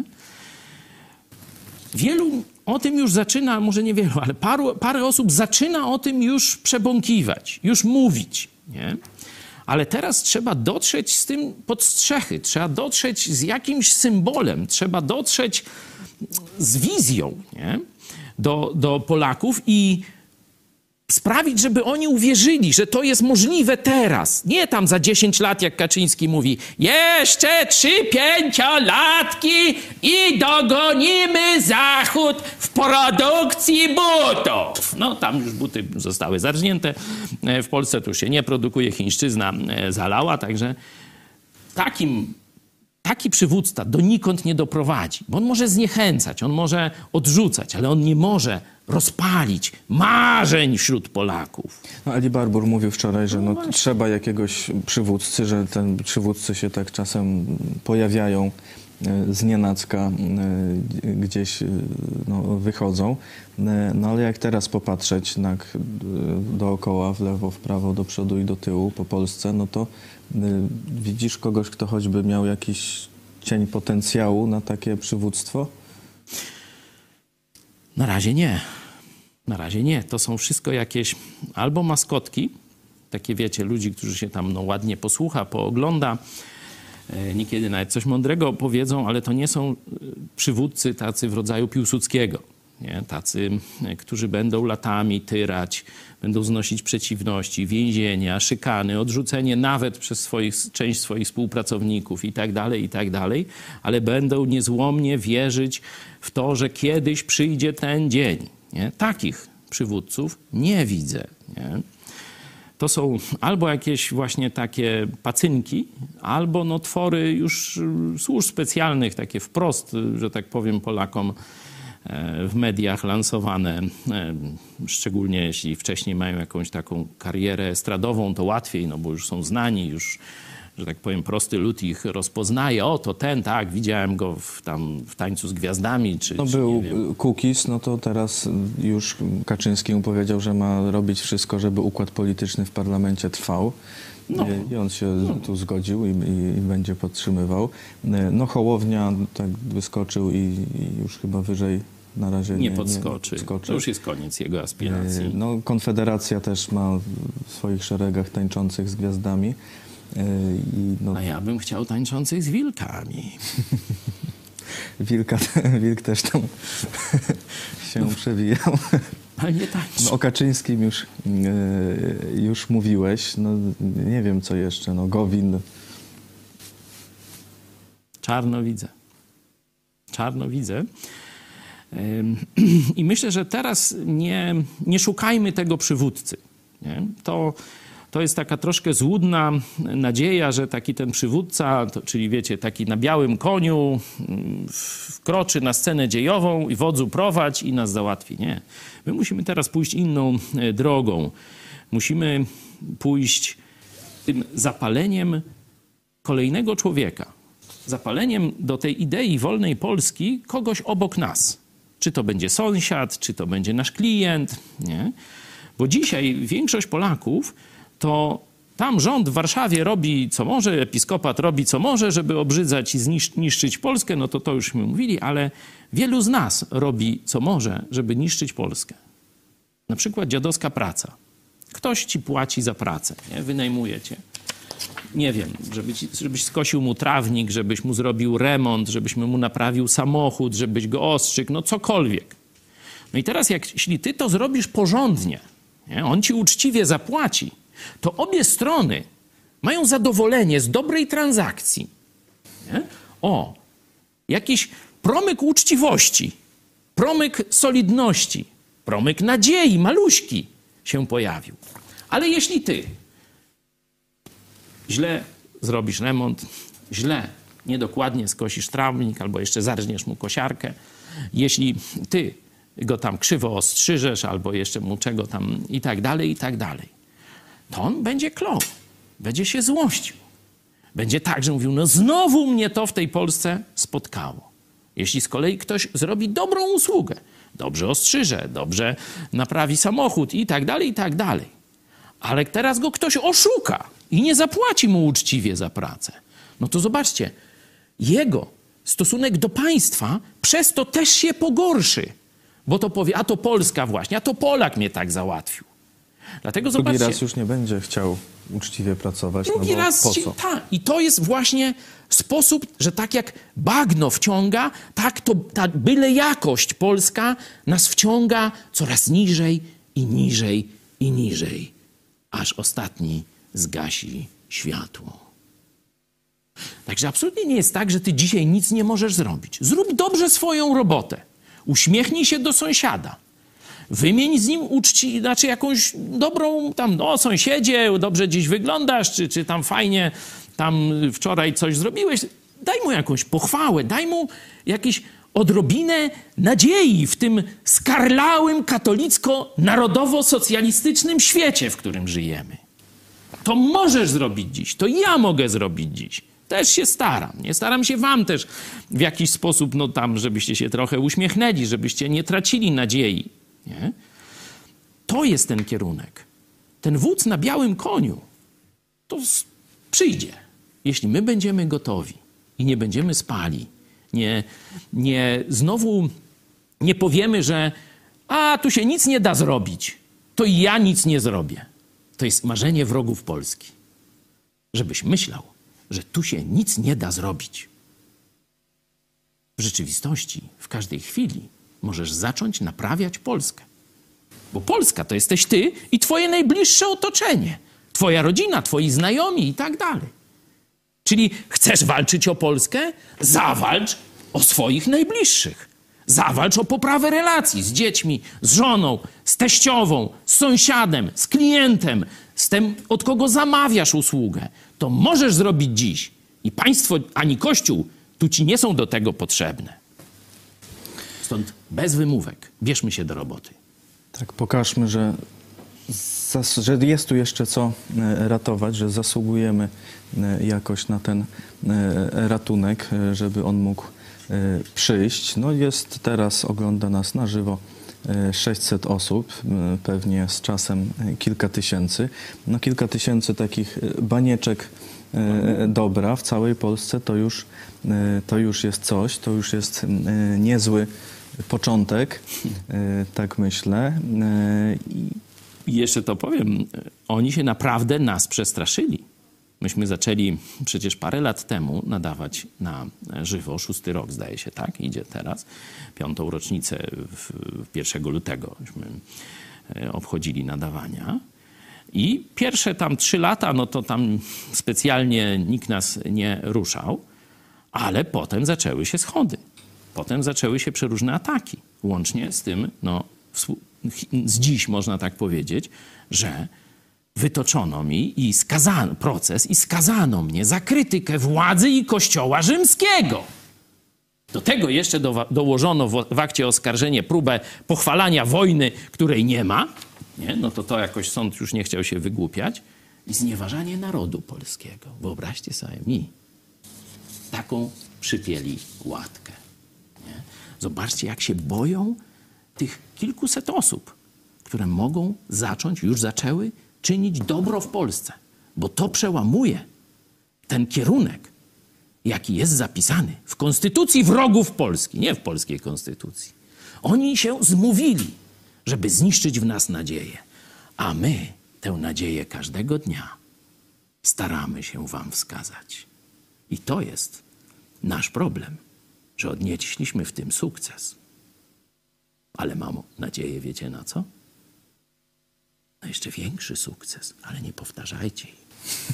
Wielu o tym już zaczyna, może nie wielu, ale paru, parę osób zaczyna o tym już przebąkiwać, już mówić. Nie? Ale teraz trzeba dotrzeć z tym pod strzechy, trzeba dotrzeć z jakimś symbolem, trzeba dotrzeć z wizją, nie? Do, do Polaków i sprawić, żeby oni uwierzyli, że to jest możliwe teraz. Nie tam za dziesięć lat, jak Kaczyński mówi, jeszcze trzy pięciolatki i dogonimy Zachód w produkcji butów. No tam już buty zostały zarżnięte. W Polsce tu już się nie produkuje, chińszczyzna zalała, także takim Taki przywódca donikąd nie doprowadzi, bo on może zniechęcać, on może odrzucać, ale on nie może rozpalić marzeń wśród Polaków. No, Ali Barbour mówił wczoraj, że no, trzeba jakiegoś przywódcy, że ten przywódcy się tak czasem pojawiają z nienacka, gdzieś no, wychodzą. No ale jak teraz popatrzeć na, dookoła, w lewo, w prawo, do przodu i do tyłu po Polsce, no to widzisz kogoś, kto choćby miał jakiś cień potencjału na takie przywództwo? Na razie nie. Na razie nie. To są wszystko jakieś albo maskotki, takie wiecie, ludzi, którzy się tam no, ładnie posłucha, poogląda, niekiedy nawet coś mądrego powiedzą, ale to nie są przywódcy tacy w rodzaju Piłsudskiego. Nie? Tacy, którzy będą latami tyrać, będą znosić przeciwności, więzienia, szykany, odrzucenie nawet przez swoich, część swoich współpracowników i tak dalej, i tak dalej, ale będą niezłomnie wierzyć w to, że kiedyś przyjdzie ten dzień. Nie? Takich przywódców nie widzę. Nie? to są albo jakieś właśnie takie pacynki, albo no twory już służb specjalnych, takie wprost, że tak powiem, Polakom w mediach lansowane, szczególnie jeśli wcześniej mają jakąś taką karierę estradową, to łatwiej, no bo już są znani, już, że tak powiem, prosty lud ich rozpoznaje. O, to ten, tak, widziałem go w, tam w Tańcu z Gwiazdami, czy, No czy był nie wiem. Kukiz, no to teraz już Kaczyński mu powiedział, że ma robić wszystko, żeby układ polityczny w parlamencie trwał. No. I on się no. tu zgodził i, i, i będzie podtrzymywał. No Hołownia tak wyskoczył i, i już chyba wyżej na razie nie, Nie podskoczy. Nie podskoczy. To już jest koniec jego aspiracji. No Konfederacja też ma w swoich szeregach tańczących z gwiazdami. I no, A ja bym chciał tańczących z wilkami. Wilka, wilk też tam się przewijał. Ale nie tańczy. No, o Kaczyńskim już, yy, już mówiłeś. No, nie wiem, co jeszcze. No, Gowin. Czarno widzę. Czarno widzę. Ym, I myślę, że teraz nie, nie szukajmy tego przywódcy. Nie? To, to jest taka troszkę złudna nadzieja, że taki ten przywódca, to, czyli wiecie, taki na białym koniu wkroczy na scenę dziejową i wodzu prowadź i nas załatwi. Nie. My musimy teraz pójść inną drogą. Musimy pójść tym zapaleniem kolejnego człowieka. Zapaleniem do tej idei wolnej Polski kogoś obok nas. Czy to będzie sąsiad, czy to będzie nasz klient, nie? Bo dzisiaj większość Polaków to tam rząd w Warszawie robi co może, episkopat robi co może, żeby obrzydzać i zniszczyć Polskę, no to to już my mówili, ale wielu z nas robi co może, żeby niszczyć Polskę. Na przykład dziadowska praca. Ktoś ci płaci za pracę, nie? Wynajmuje cię. Nie wiem, żeby ci, żebyś skosił mu trawnik, żebyś mu zrobił remont, żebyś mu naprawił samochód, żebyś go ostrzygł, no cokolwiek. No i teraz, jak, jeśli ty to zrobisz porządnie, nie? On ci uczciwie zapłaci, to obie strony mają zadowolenie z dobrej transakcji. Nie? O, jakiś promyk uczciwości, promyk solidności, promyk nadziei, maluśki się pojawił. Ale jeśli ty źle zrobisz remont, źle, niedokładnie skosisz trawnik albo jeszcze zarżniesz mu kosiarkę, jeśli ty go tam krzywo ostrzyżesz albo jeszcze mu czego tam i tak dalej, i tak dalej, to on będzie klął, będzie się złościł. Będzie tak, że mówił, no znowu mnie to w tej Polsce spotkało. Jeśli z kolei ktoś zrobi dobrą usługę, dobrze ostrzyże, dobrze naprawi samochód i tak dalej, i tak dalej, ale teraz go ktoś oszuka i nie zapłaci mu uczciwie za pracę, no to zobaczcie, jego stosunek do państwa przez to też się pogorszy, bo to powie, a to Polska właśnie, a to Polak mnie tak załatwił. Dlatego Drugi zobaczcie, raz już nie będzie chciał uczciwie pracować. Drugi no bo raz po ci, co? ta, i to jest właśnie sposób, że tak jak bagno wciąga, tak to ta byle jakość polska nas wciąga coraz niżej i niżej i niżej, aż ostatni zgasi światło. Także absolutnie nie jest tak, że ty dzisiaj nic nie możesz zrobić. Zrób dobrze swoją robotę. Uśmiechnij się do sąsiada. Wymień z nim uczci, znaczy jakąś dobrą tam, no sąsiedzie, dobrze dziś wyglądasz, czy, czy tam fajnie tam wczoraj coś zrobiłeś. Daj mu jakąś pochwałę, daj mu jakieś odrobinę nadziei w tym skarlałym, katolicko-narodowo-socjalistycznym świecie, w którym żyjemy. To możesz zrobić dziś, to ja mogę zrobić dziś. Też się staram, nie? Staram się wam też w jakiś sposób, no tam, żebyście się trochę uśmiechnęli, żebyście nie tracili nadziei. Nie? To jest ten kierunek. Ten wódz na białym koniu to przyjdzie, jeśli my będziemy gotowi i nie będziemy spali. Nie, nie, znowu nie powiemy, że a tu się nic nie da zrobić, to i ja nic nie zrobię. To jest marzenie wrogów Polski. Żebyś myślał, że tu się nic nie da zrobić. W rzeczywistości, w każdej chwili możesz zacząć naprawiać Polskę. Bo Polska to jesteś ty i twoje najbliższe otoczenie. Twoja rodzina, twoi znajomi i tak dalej. Czyli chcesz walczyć o Polskę? Zawalcz o swoich najbliższych. Zawalcz o poprawę relacji z dziećmi, z żoną, z teściową, z sąsiadem, z klientem, z tym, od kogo zamawiasz usługę, to możesz zrobić dziś. I państwo ani Kościół tu ci nie są do tego potrzebne. Stąd bez wymówek bierzmy się do roboty. Tak, pokażmy, że, zas- że jest tu jeszcze co e, ratować, że zasługujemy e, jakoś na ten e, ratunek, e, żeby on mógł e, przyjść. No jest teraz, ogląda nas na żywo e, sześćset osób, e, pewnie z czasem e, kilka tysięcy. No kilka tysięcy takich e, banieczek e, dobra w całej Polsce to już, e, to już jest coś, to już jest e, niezły początek, e, tak myślę. E, i I jeszcze to powiem, oni się naprawdę nas przestraszyli. Myśmy zaczęli przecież parę lat temu nadawać na żywo, szósty rok zdaje się, tak? Idzie teraz, piątą rocznicę w, pierwszego lutego myśmy obchodzili nadawania. I pierwsze tam trzy lata, no to tam specjalnie nikt nas nie ruszał, ale potem zaczęły się schody. Potem zaczęły się przeróżne ataki, łącznie z tym, no, z dziś można tak powiedzieć, że wytoczono mi i skazano proces i skazano mnie za krytykę władzy i Kościoła rzymskiego. Do tego jeszcze do, dołożono w, w akcie oskarżenia próbę pochwalania wojny, której nie ma. Nie? No to to jakoś sąd już nie chciał się wygłupiać. I znieważanie narodu polskiego. Wyobraźcie sobie mi taką przypieli łatkę. Nie? Zobaczcie, jak się boją tych kilkuset osób, które mogą zacząć, już zaczęły czynić dobro w Polsce. Bo to przełamuje ten kierunek, jaki jest zapisany w Konstytucji wrogów Polski, nie w polskiej konstytucji. Oni się zmówili, żeby zniszczyć w nas nadzieję. A my tę nadzieję każdego dnia staramy się wam wskazać. I to jest nasz problem, że odnieśliśmy w tym sukces. Ale mam nadzieję, wiecie na co? Na jeszcze większy sukces, ale nie powtarzajcie jej.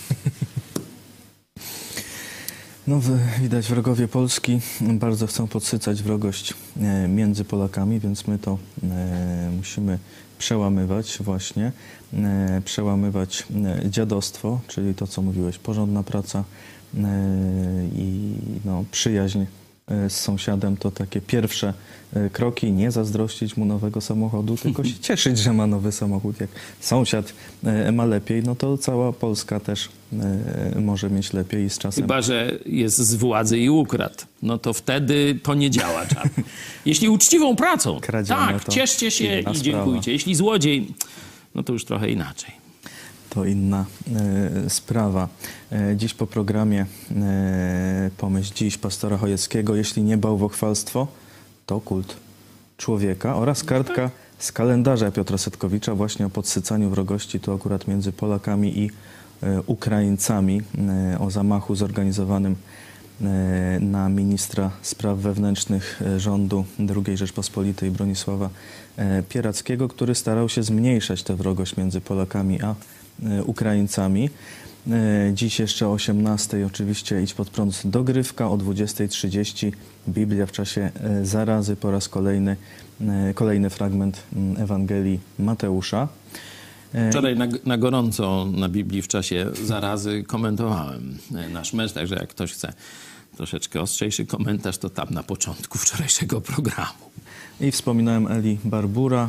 No, widać, wrogowie Polski bardzo chcą podsycać wrogość e, między Polakami, więc my to e, musimy przełamywać właśnie, e, przełamywać e, dziadostwo, czyli to, co mówiłeś, porządna praca e, i no, przyjaźń z sąsiadem to takie pierwsze kroki, nie zazdrościć mu nowego samochodu, tylko się cieszyć, że ma nowy samochód. Jak sąsiad ma lepiej, no to cała Polska też może mieć lepiej i z czasem... Chyba że jest z władzy i ukradł. No to wtedy to nie działa czarno. Jeśli uczciwą pracą, Kradzione, tak, to cieszcie się i sprawa. dziękujcie. Jeśli złodziej, no to już trochę inaczej. To inna e, sprawa. E, dziś po programie e, Pomyśl Dziś pastora Chojeckiego. Jeśli nie bałwochwalstwo, to kult człowieka oraz kartka z kalendarza Piotra Setkowicza właśnie o podsycaniu wrogości, tu akurat między Polakami i e, Ukraińcami, e, o zamachu zorganizowanym e, na ministra spraw wewnętrznych e, rządu drugiej Rzeczpospolitej Bronisława e, Pierackiego, który starał się zmniejszać tę wrogość między Polakami a Ukraińcami. Dziś jeszcze o osiemnastej oczywiście Idź pod prąd dogrywka, o dwudziestej trzydzieści Biblia w czasie zarazy, po raz kolejny, kolejny fragment Ewangelii Mateusza. Wczoraj na, na gorąco na Biblii w czasie zarazy komentowałem nasz mecz, także jak ktoś chce troszeczkę ostrzejszy komentarz, to tam na początku wczorajszego programu. I wspominałem Eli Barbura.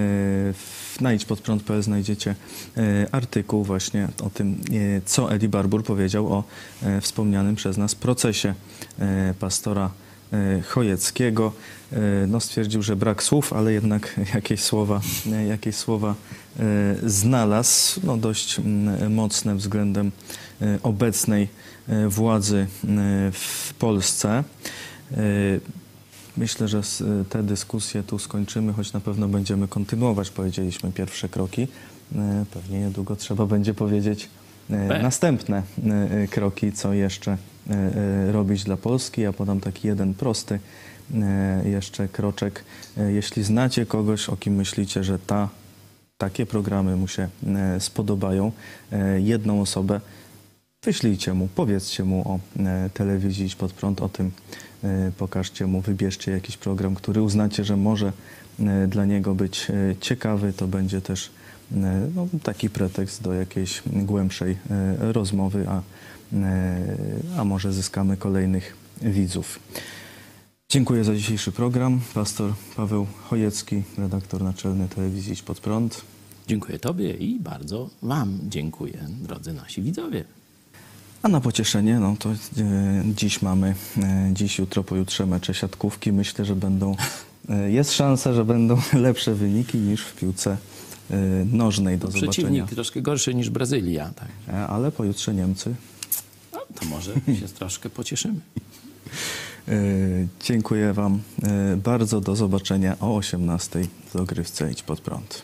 Na idź pod prąd kropka pe el znajdziecie artykuł właśnie o tym, co Eli Barbur powiedział o wspomnianym przez nas procesie pastora Chojeckiego. No, stwierdził, że brak słów, ale jednak jakieś słowa, jakieś słowa znalazł, no, dość mocne względem obecnej władzy w Polsce. Myślę, że tę dyskusję tu skończymy, choć na pewno będziemy kontynuować. Powiedzieliśmy pierwsze kroki. Pewnie niedługo trzeba będzie powiedzieć następne kroki, co jeszcze robić dla Polski. Ja podam taki jeden prosty jeszcze kroczek. Jeśli znacie kogoś, o kim myślicie, że ta, takie programy mu się spodobają, jedną osobę, wyślijcie mu, powiedzcie mu o telewizji Idź pod prąd, o tym pokażcie mu, wybierzcie jakiś program, który uznacie, że może dla niego być ciekawy. To będzie też no, taki pretekst do jakiejś głębszej rozmowy, a, a może zyskamy kolejnych widzów. Dziękuję za dzisiejszy program. Pastor Paweł Chojecki, redaktor naczelny telewizji Idź Pod Prąd. Dziękuję Tobie i bardzo Wam dziękuję, drodzy nasi widzowie. A na pocieszenie, no to e, dziś mamy, e, dziś, jutro, pojutrze mecze siatkówki. Myślę, że będą, e, jest szansa, że będą lepsze wyniki niż w piłce e, nożnej. Do Przeciwnik zobaczenia. troszkę gorszy niż Brazylia. Tak. E, ale pojutrze Niemcy. No, to może się troszkę pocieszymy. E, dziękuję Wam e, bardzo. Do zobaczenia o osiemnastej w dogrywce Idź Pod Prąd.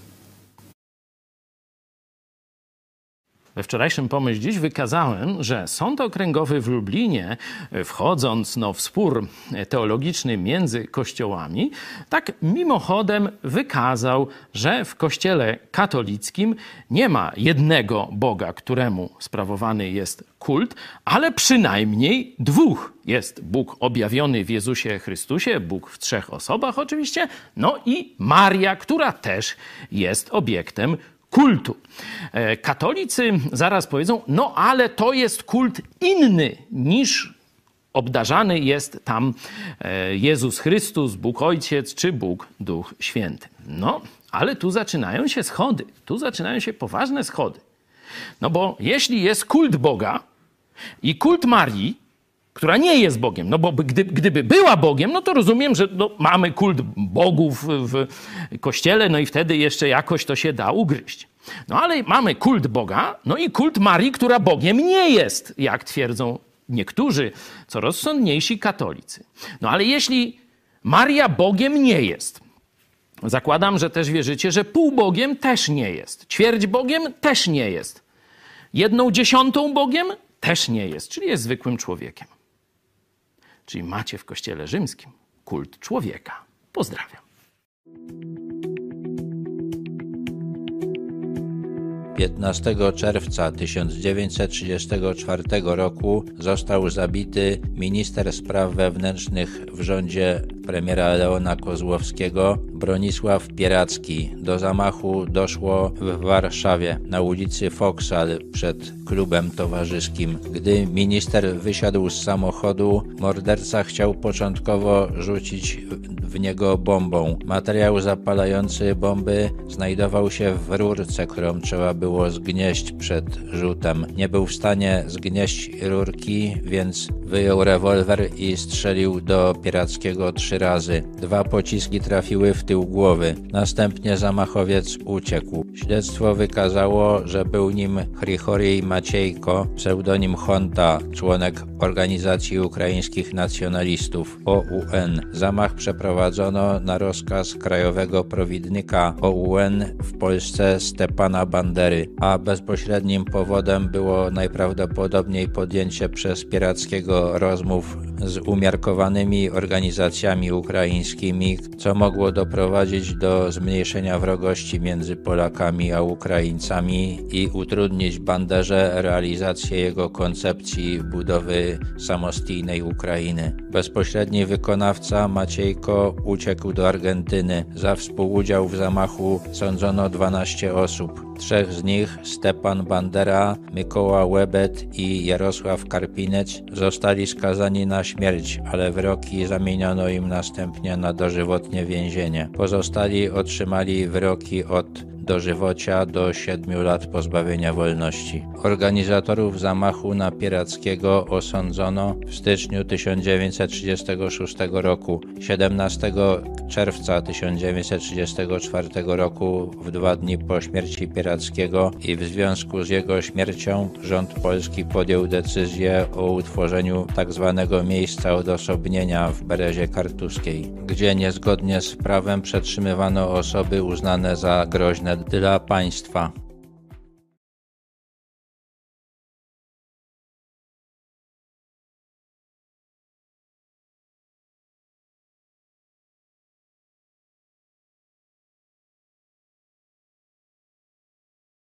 We wczorajszym Pomyśl Dziś wykazałem, że Sąd Okręgowy w Lublinie, wchodząc no, w spór teologiczny między kościołami, tak mimochodem wykazał, że w kościele katolickim nie ma jednego Boga, któremu sprawowany jest kult, ale przynajmniej dwóch. Jest Bóg objawiony w Jezusie Chrystusie, Bóg w trzech osobach oczywiście, no i Maria, która też jest obiektem kultu. Katolicy zaraz powiedzą, no ale to jest kult inny niż obdarzany jest tam Jezus Chrystus, Bóg Ojciec czy Bóg Duch Święty. No, ale tu zaczynają się schody, tu zaczynają się poważne schody. No bo jeśli jest kult Boga i kult Marii, która nie jest Bogiem, no bo gdy, gdyby była Bogiem, no to rozumiem, że no, mamy kult bogów w kościele, no i wtedy jeszcze jakoś to się da ugryźć. No ale mamy kult Boga, no i kult Marii, która Bogiem nie jest, jak twierdzą niektórzy, co rozsądniejsi katolicy. No ale jeśli Maria Bogiem nie jest, zakładam, że też wierzycie, że półbogiem też nie jest, ćwierć Bogiem też nie jest, jedną dziesiątą Bogiem też nie jest, czyli jest zwykłym człowiekiem. Czyli macie w Kościele Rzymskim kult człowieka. Pozdrawiam. piętnastego czerwca tysiąc dziewięćset trzydziestego czwartego roku został zabity minister spraw wewnętrznych w rządzie premiera Leona Kozłowskiego Bronisław Pieracki. Do zamachu doszło w Warszawie na ulicy Foksal przed klubem towarzyskim. Gdy minister wysiadł z samochodu, morderca chciał początkowo rzucić w niego bombą. Materiał zapalający bomby znajdował się w rurce, którą trzeba było zgnieść przed rzutem. Nie był w stanie zgnieść rurki, więc wyjął rewolwer i strzelił do Pierackiego trzy razy. Dwa pociski trafiły w tył głowy. Następnie zamachowiec uciekł. Śledztwo wykazało, że był nim Hrychorij Maciejko, pseudonim Honta, członek Organizacji Ukraińskich Nacjonalistów O U N. Zamach przeprowadzono na rozkaz krajowego prowidnika O U N w Polsce Stepana Bandery, a bezpośrednim powodem było najprawdopodobniej podjęcie przez Pierackiego rozmów z umiarkowanymi organizacjami ukraińskimi, co mogło doprowadzić do zmniejszenia wrogości między Polakami a Ukraińcami i utrudnić Banderze realizację jego koncepcji budowy samostijnej Ukrainy. Bezpośredni wykonawca Maciejko uciekł do Argentyny. Za współudział w zamachu sądzono dwanaście osób. Trzech z nich, Stepan Bandera, Mykoła Łebet i Jarosław Karpinec, zostali skazani na śmierć, ale wyroki zamieniono im następnie na dożywotnie więzienie. Pozostali otrzymali wyroki od dożywocia do siedmiu lat pozbawienia wolności. Organizatorów zamachu na Pierackiego osądzono w styczniu tysiąc dziewięćset trzydziestego szóstego roku. siedemnastego czerwca tysiąc dziewięćset trzydziestego czwartego roku, w dwa dni po śmierci Pierackiego i w związku z jego śmiercią, rząd polski podjął decyzję o utworzeniu tzw. miejsca odosobnienia w Berezie Kartuskiej, gdzie niezgodnie z prawem przetrzymywano osoby uznane za groźne dla państwa.